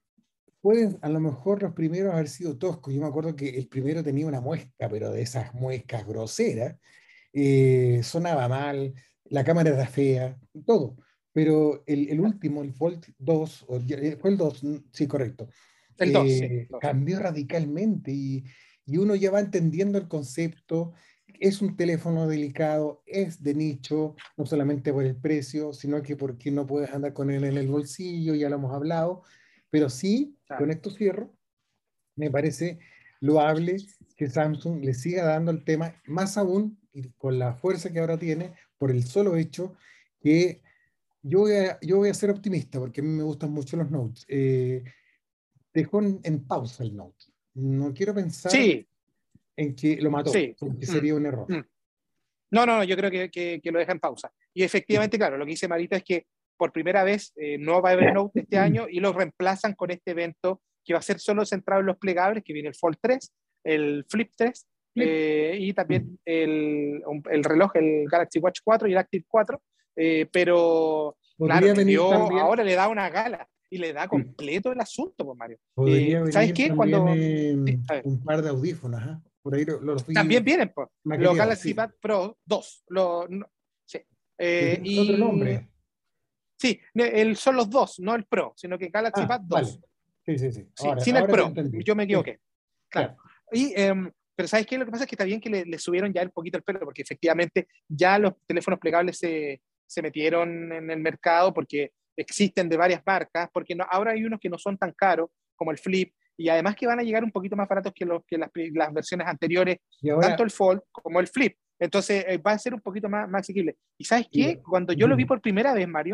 pueden a lo mejor los primeros haber sido toscos. Yo me acuerdo que el primero tenía una muesca, pero de esas muescas groseras, eh, sonaba mal, la cámara era fea, todo. Pero el, el último, el Volt dos, o ya- eh, fue el dos, mm, sí, correcto, el dos, sí. eh, dos. cambió radicalmente y, y uno ya va entendiendo el concepto. Es un teléfono delicado, es de nicho, no solamente por el precio, sino que porque no puedes andar con él en el bolsillo, ya lo hemos hablado, pero sí, Claro. con esto cierro, me parece loable que Samsung le siga dando el tema, más aún y con la fuerza que ahora tiene, por el solo hecho que yo voy a, yo voy a ser optimista, porque a mí me gustan mucho los Notes. Eh, dejó en, en pausa el Note. No quiero pensar Sí, en que lo mató, sí. porque Mm, sería un error. mm. No, no, yo creo que, que, que lo deja en pausa. Y Sí. efectivamente, claro, lo que dice Marita es que por primera vez eh, no va a haber Note este año y lo reemplazan con este evento que va a ser solo centrado en los plegables, que viene el Fold tres, el Flip tres Flip. eh, y también el, el reloj, el Galaxy Watch cuatro y el Active cuatro. Eh, pero, claro, Podría le venir dio, también, ahora le da una gala y le da sí, completo el asunto, pues Mario. Eh, podría ¿Sabes venir qué? también Cuando... eh, sí, a ver, un par de audífonos, ¿ah? Por ahí lo- los también vi vienen, pues, los maqueteados, Galaxy sí. Pad Pro dos. Los, no, sí. Que Eh, tienen otro y nombre. sí, el, son los dos, no el Pro, sino que Galaxy Ah, Pad vale. dos. Sí, sí, sí. Sí, Ahora, sin el ahora te Pro, entendí. yo me Sí, equivoqué. Claro. ya. Y, eh, pero ¿sabes qué? Lo que pasa es que está bien que le, le subieron ya un poquito el pelo, porque efectivamente ya los teléfonos plegables se, se metieron en el mercado porque existen de varias marcas, porque no, ahora hay unos que no son tan caros como el Flip, y además que van a llegar un poquito más baratos que, los, que las, las versiones anteriores, Y tanto ahora, el Fold como el Flip. Entonces eh, va a ser un poquito más, más asequible. ¿Y sabes y- qué? Cuando yo lo vi dime. por primera vez, Mario,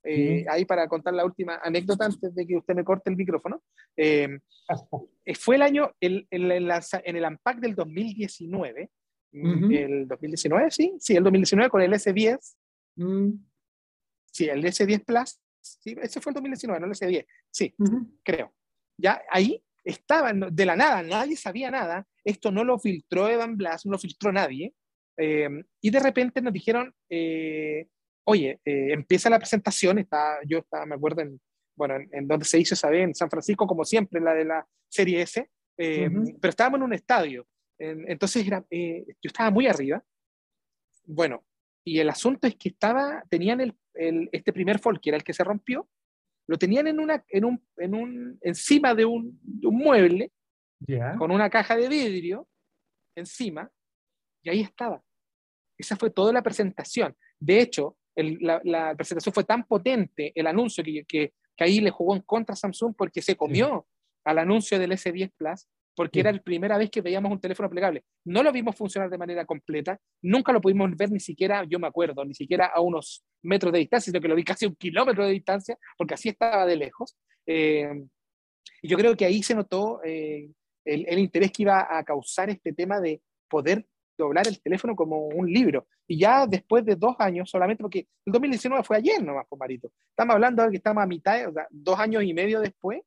eh, ahí para contar la última anécdota antes de que usted me corte el micrófono. Eh, fue el año, el, el, el, en el Unpacked del dos mil diecinueve, uh-huh. el dos mil diecinueve, sí, sí, el dos mil diecinueve con el ese diez, uh-huh. sí, el ese diez Plus, sí, ese fue el dos mil diecinueve, no el ese diez, sí, uh-huh. creo. Ya ahí estaban, de la nada, nadie sabía nada, esto no lo filtró Evan Blass, no lo filtró nadie, eh, y de repente nos dijeron, eh, oye, eh, empieza la presentación, está, yo estaba, me acuerdo, en, bueno, en, en donde se hizo esa vez, en San Francisco, como siempre, en la de la Serie S, eh, uh-huh. pero estábamos en un estadio, en, entonces era, eh, yo estaba muy arriba, bueno, y el asunto es que estaba, tenían el, el, este primer fold, que era el que se rompió, lo tenían en una, en un, en un, encima de un, de un mueble, yeah. con una caja de vidrio encima, y ahí estaba. Esa fue toda la presentación. De hecho, el, la, la presentación fue tan potente, el anuncio, que, que, que ahí le jugó en contra a Samsung porque se comió sí. al anuncio del ese diez Plus, porque sí. era la primera vez que veíamos un teléfono plegable. No lo vimos funcionar de manera completa, nunca lo pudimos ver ni siquiera, yo me acuerdo, ni siquiera a unos metros de distancia, sino que lo vi casi a un kilómetro de distancia, porque así estaba de lejos. Eh, y yo creo que ahí se notó eh, el, el interés que iba a causar este tema de poder doblar el teléfono como un libro. Y ya después de dos años, solamente porque el dos mil diecinueve fue ayer nomás, pues, Marito. Estamos hablando de que estamos a mitad, o sea, dos años y medio después,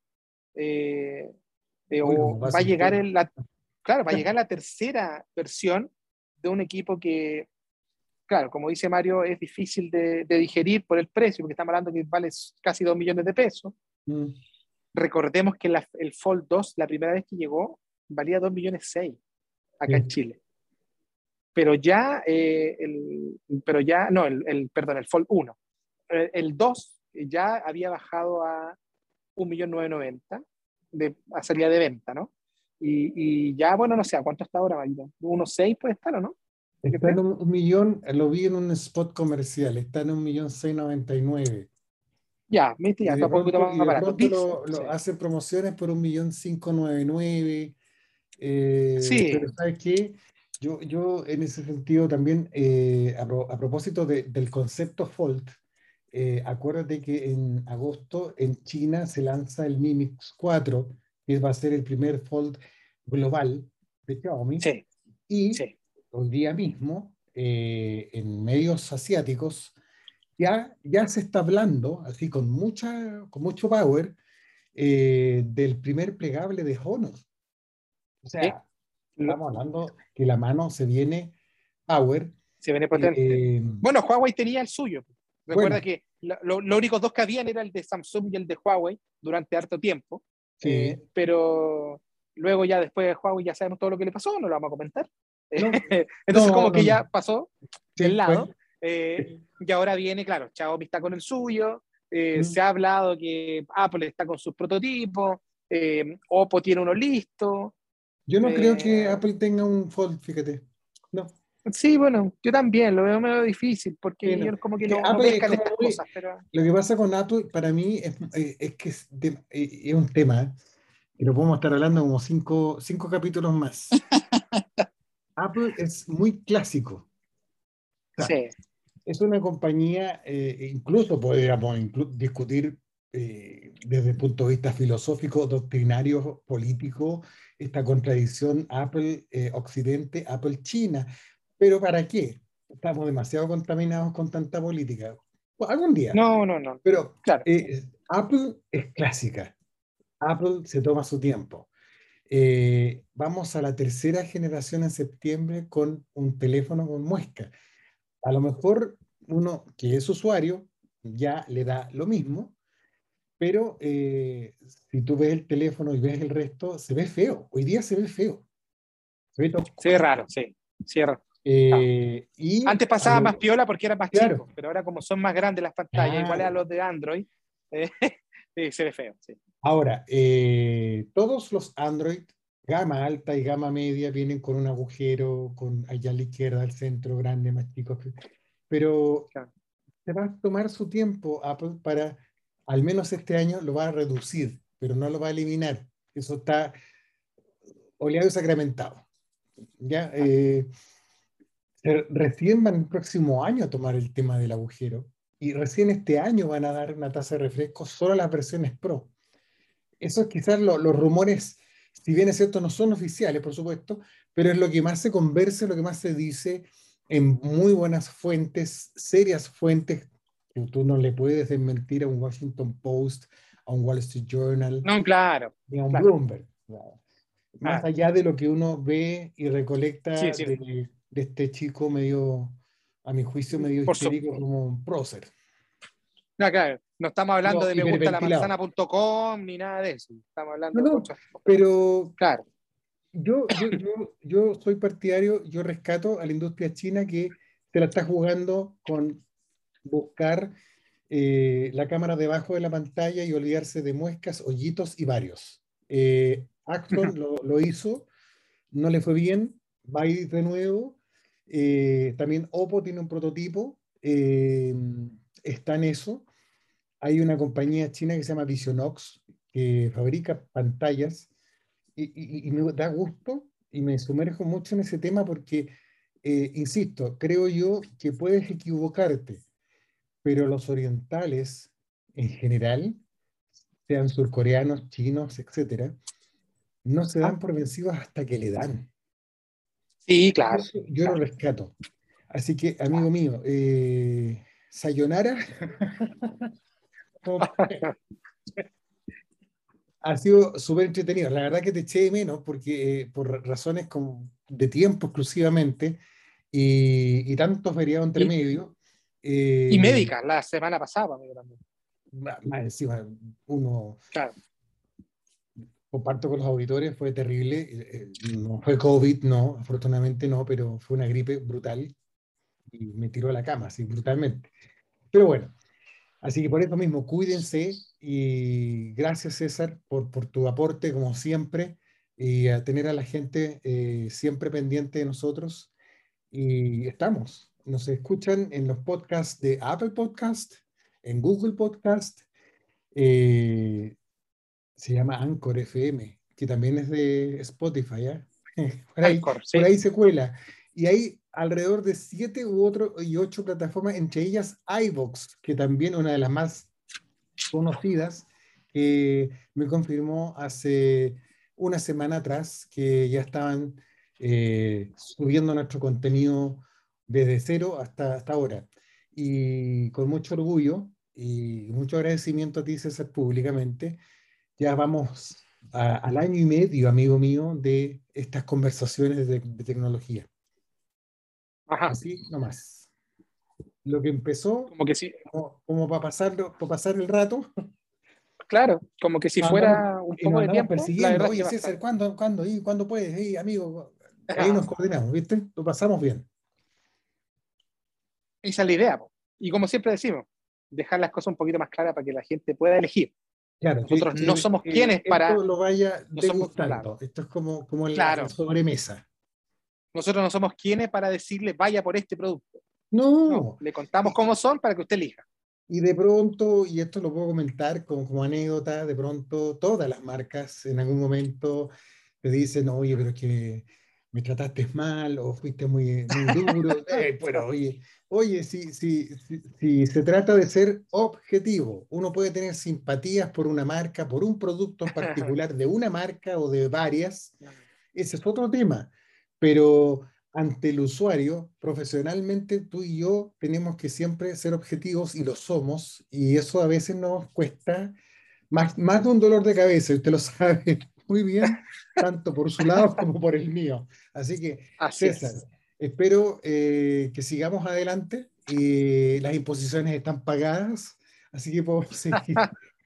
eh, eh, Uy, o va a llegar el, la, claro, va a llegar la tercera versión de un equipo que, claro, como dice Mario, es difícil de, de digerir por el precio, porque estamos hablando que vale casi dos millones de pesos. Mm. Recordemos que la, el Fold dos, la primera vez que llegó, valía dos millones seis acá sí. en Chile. Pero ya, eh, el, pero ya, no, el, el, perdón, el Fold uno. El, el dos ya había bajado a un millón novecientos noventa de, a salida de venta, ¿no? Y, y ya, bueno, no sé, ¿a cuánto está ahora, Marito? unos seis puede estar, ¿o no? Está en un, un millón, lo vi en un spot comercial, está en un millón seiscientos noventa y nueve. Ya, viste, ya está un poquito más barato. Y de pronto lo, lo sí. hacen promociones por un millón quinientos noventa y nueve. Eh, sí. Pero ¿sabes qué? Yo, yo en ese sentido también, eh, a, pro, a propósito de, del concepto Fold, eh, acuérdate que en agosto en China se lanza el Mi Mix cuatro, que va a ser el primer Fold global de Xiaomi. Sí. Y sí. hoy día mismo, eh, en medios asiáticos, ya, ya se está hablando, así con, mucha, con mucho power, eh, del primer plegable de Honor. O sea, ¿sí? Estamos hablando que la mano se viene power. Se viene potente. Eh, bueno, Huawei tenía el suyo. Recuerda bueno, que lo, lo, los únicos dos que habían era el de Samsung y el de Huawei durante harto tiempo. Sí. Eh, pero luego ya después de Huawei ya sabemos todo lo que le pasó, no lo vamos a comentar. No, Entonces no, como no, que ya pasó sí, del lado. Pues. Eh, y ahora viene, claro, Xiaomi está con el suyo. Eh, mm. Se ha hablado que Apple está con sus prototipos. Eh, Oppo tiene uno listo. Yo no eh, creo que Apple tenga un Fold, fíjate. No. Sí, bueno, yo también lo veo medio difícil porque sí, no. Yo como que, que no, no pescan estas muy, cosas. Pero... Lo que pasa con Apple para mí es, es que es, de, es un tema que lo podemos estar hablando como cinco, cinco capítulos más. Apple es muy clásico. O sea, sí. Es una compañía, eh, incluso podríamos inclu discutir eh, desde el punto de vista filosófico, doctrinario, político, esta contradicción Apple-Occidente, eh, Apple-China. ¿Pero para qué? Estamos demasiado contaminados con tanta política. Bueno, algún día. No, no, no. Pero claro. eh, Apple es clásica. Apple se toma su tiempo. Eh, vamos a la tercera generación en septiembre con un teléfono con muesca. A lo mejor uno que es usuario ya le da lo mismo, pero eh, si tú ves el teléfono y ves el resto, se ve feo. Hoy día se ve feo. Se ve, se ve raro, sí. sí raro. Eh, ah. y Antes pasaba lo, más piola porque era más claro. chico, pero ahora como son más grandes las pantallas, claro. igual a los de Android, eh, se ve feo. Sí. Ahora, eh, todos los Android, gama alta y gama media, vienen con un agujero, con allá a la izquierda, al centro, grande, más chico. Pero claro. se va a tomar su tiempo Apple para, al menos este año, lo va a reducir, pero no lo va a eliminar. Eso está oleado y sacramentado. ¿Ya? Eh, recién van el próximo año a tomar el tema del agujero. y recién este año van a dar una tasa de refresco solo a las versiones Pro. Eso es quizás lo- los rumores, si bien es cierto, no son oficiales, por supuesto, pero es lo que más se conversa, lo que más se dice en muy buenas fuentes, serias fuentes, que tú no le puedes desmentir a un Washington Post, a un Wall Street Journal, No, claro, ni a un claro, Bloomberg. Claro. Más claro. allá de lo que uno ve y Sí, recolecta sí, de, de este chico medio, a mi juicio, medio por su, histérico como un prócer. no, claro, no estamos hablando No, de me gusta la manzana hiperventilado. punto com ni nada de eso. Estamos No, hablando de no, otras cosas. pero Claro. yo, yo, yo, yo soy partidario, yo rescato a la industria china que se la está jugando con buscar eh, la cámara debajo de la pantalla y olvidarse de muescas, hoyitos y varios. Eh, Axon lo, lo hizo, no le fue bien, va a ir de nuevo. Eh, también Oppo tiene un prototipo, eh, está en eso. Hay una compañía china que se llama Visionox, que fabrica pantallas, y, y- y me da gusto y me sumerjo mucho en ese tema porque, eh, insisto, creo yo que puedes equivocarte, pero los orientales en general, sean surcoreanos, chinos, etcétera, no se Ah, dan por vencidos hasta que le dan. sí, Y claro, eso yo lo claro. rescato. Así que, amigo mío, eh, sayonara, ha sido súper entretenido. La verdad que te eché de menos porque, eh, por razones como de tiempo exclusivamente y, y tantos feriados entre Y, medio, y eh, médica, la semana pasada, amigo, también. más, más encima, uno, Claro. comparto con los auditores, fue terrible. eh, eh, no fue COVID, no, afortunadamente no, pero fue una gripe brutal y me tiró a la cama, así brutalmente. Pero bueno, así que por eso mismo, cuídense y gracias César por, por tu aporte, como siempre, y a tener a la gente eh, siempre pendiente de nosotros. Y estamos, nos escuchan en los podcasts de Apple Podcast, en Google Podcast, eh, se llama Anchor F M, que también es de Spotify, ¿eh? Por ahí, Anchor, por sí. ahí se cuela. Y hay alrededor de siete u otro, y ocho plataformas, entre ellas iVoox, que también una de las más conocidas, que me confirmó hace una semana atrás que ya estaban eh, subiendo nuestro contenido desde cero hasta, hasta ahora. Y con mucho orgullo y mucho agradecimiento a ti, César, públicamente, ya vamos a- al año y medio, amigo mío, de estas conversaciones de, de tecnología. Ajá. Así nomás. Lo que empezó Como que sí, como, como para pasarlo, para pasar el rato, claro, como que si nos andamos, fuera un y nos poco de andamos tiempo, la persiguiendo. verdad es Oye, que César, bastante. ¿cuándo, cuándo, y cuándo puedes? Ey, amigo, ahí Ajá. nos coordinamos, ¿viste? Lo pasamos bien. Esa es la idea, po. Y como siempre decimos, dejar las cosas un poquito más claras para que la gente pueda elegir. Claro, que, Nosotros no que- somos que quienes esto para, lo vaya no somos, claro, degustando. Esto es como, como la, la claro, sobremesa. nosotros no somos quienes para decirle vaya por este producto. No, No, le contamos y, cómo son para que usted elija. y de pronto, y esto lo puedo comentar como, como anécdota, de pronto todas las marcas en algún momento te dicen, oye, pero es que me trataste mal o fuiste muy, muy duro. Eh, pero oye, oye, si, si, si, si se trata de ser objetivo, uno puede tener simpatías por una marca, por un producto en particular de una marca o de varias, ese es otro tema, pero ante el usuario, profesionalmente, tú y yo tenemos que siempre ser objetivos y lo somos, y eso a veces nos cuesta más, más de un dolor de cabeza, y usted lo sabe muy bien, tanto por su lado como por el mío. Así que, Así César, es. espero eh, que sigamos adelante. Y las imposiciones están pagadas, así que podemos seguir.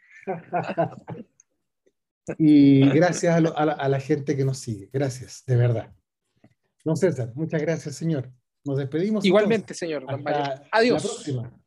Y gracias a, lo- a la, a la gente que nos sigue. Gracias, de verdad. Don César, muchas gracias, señor. Nos despedimos entonces. Igualmente, señor Don Mario. Hasta la Adiós. próxima.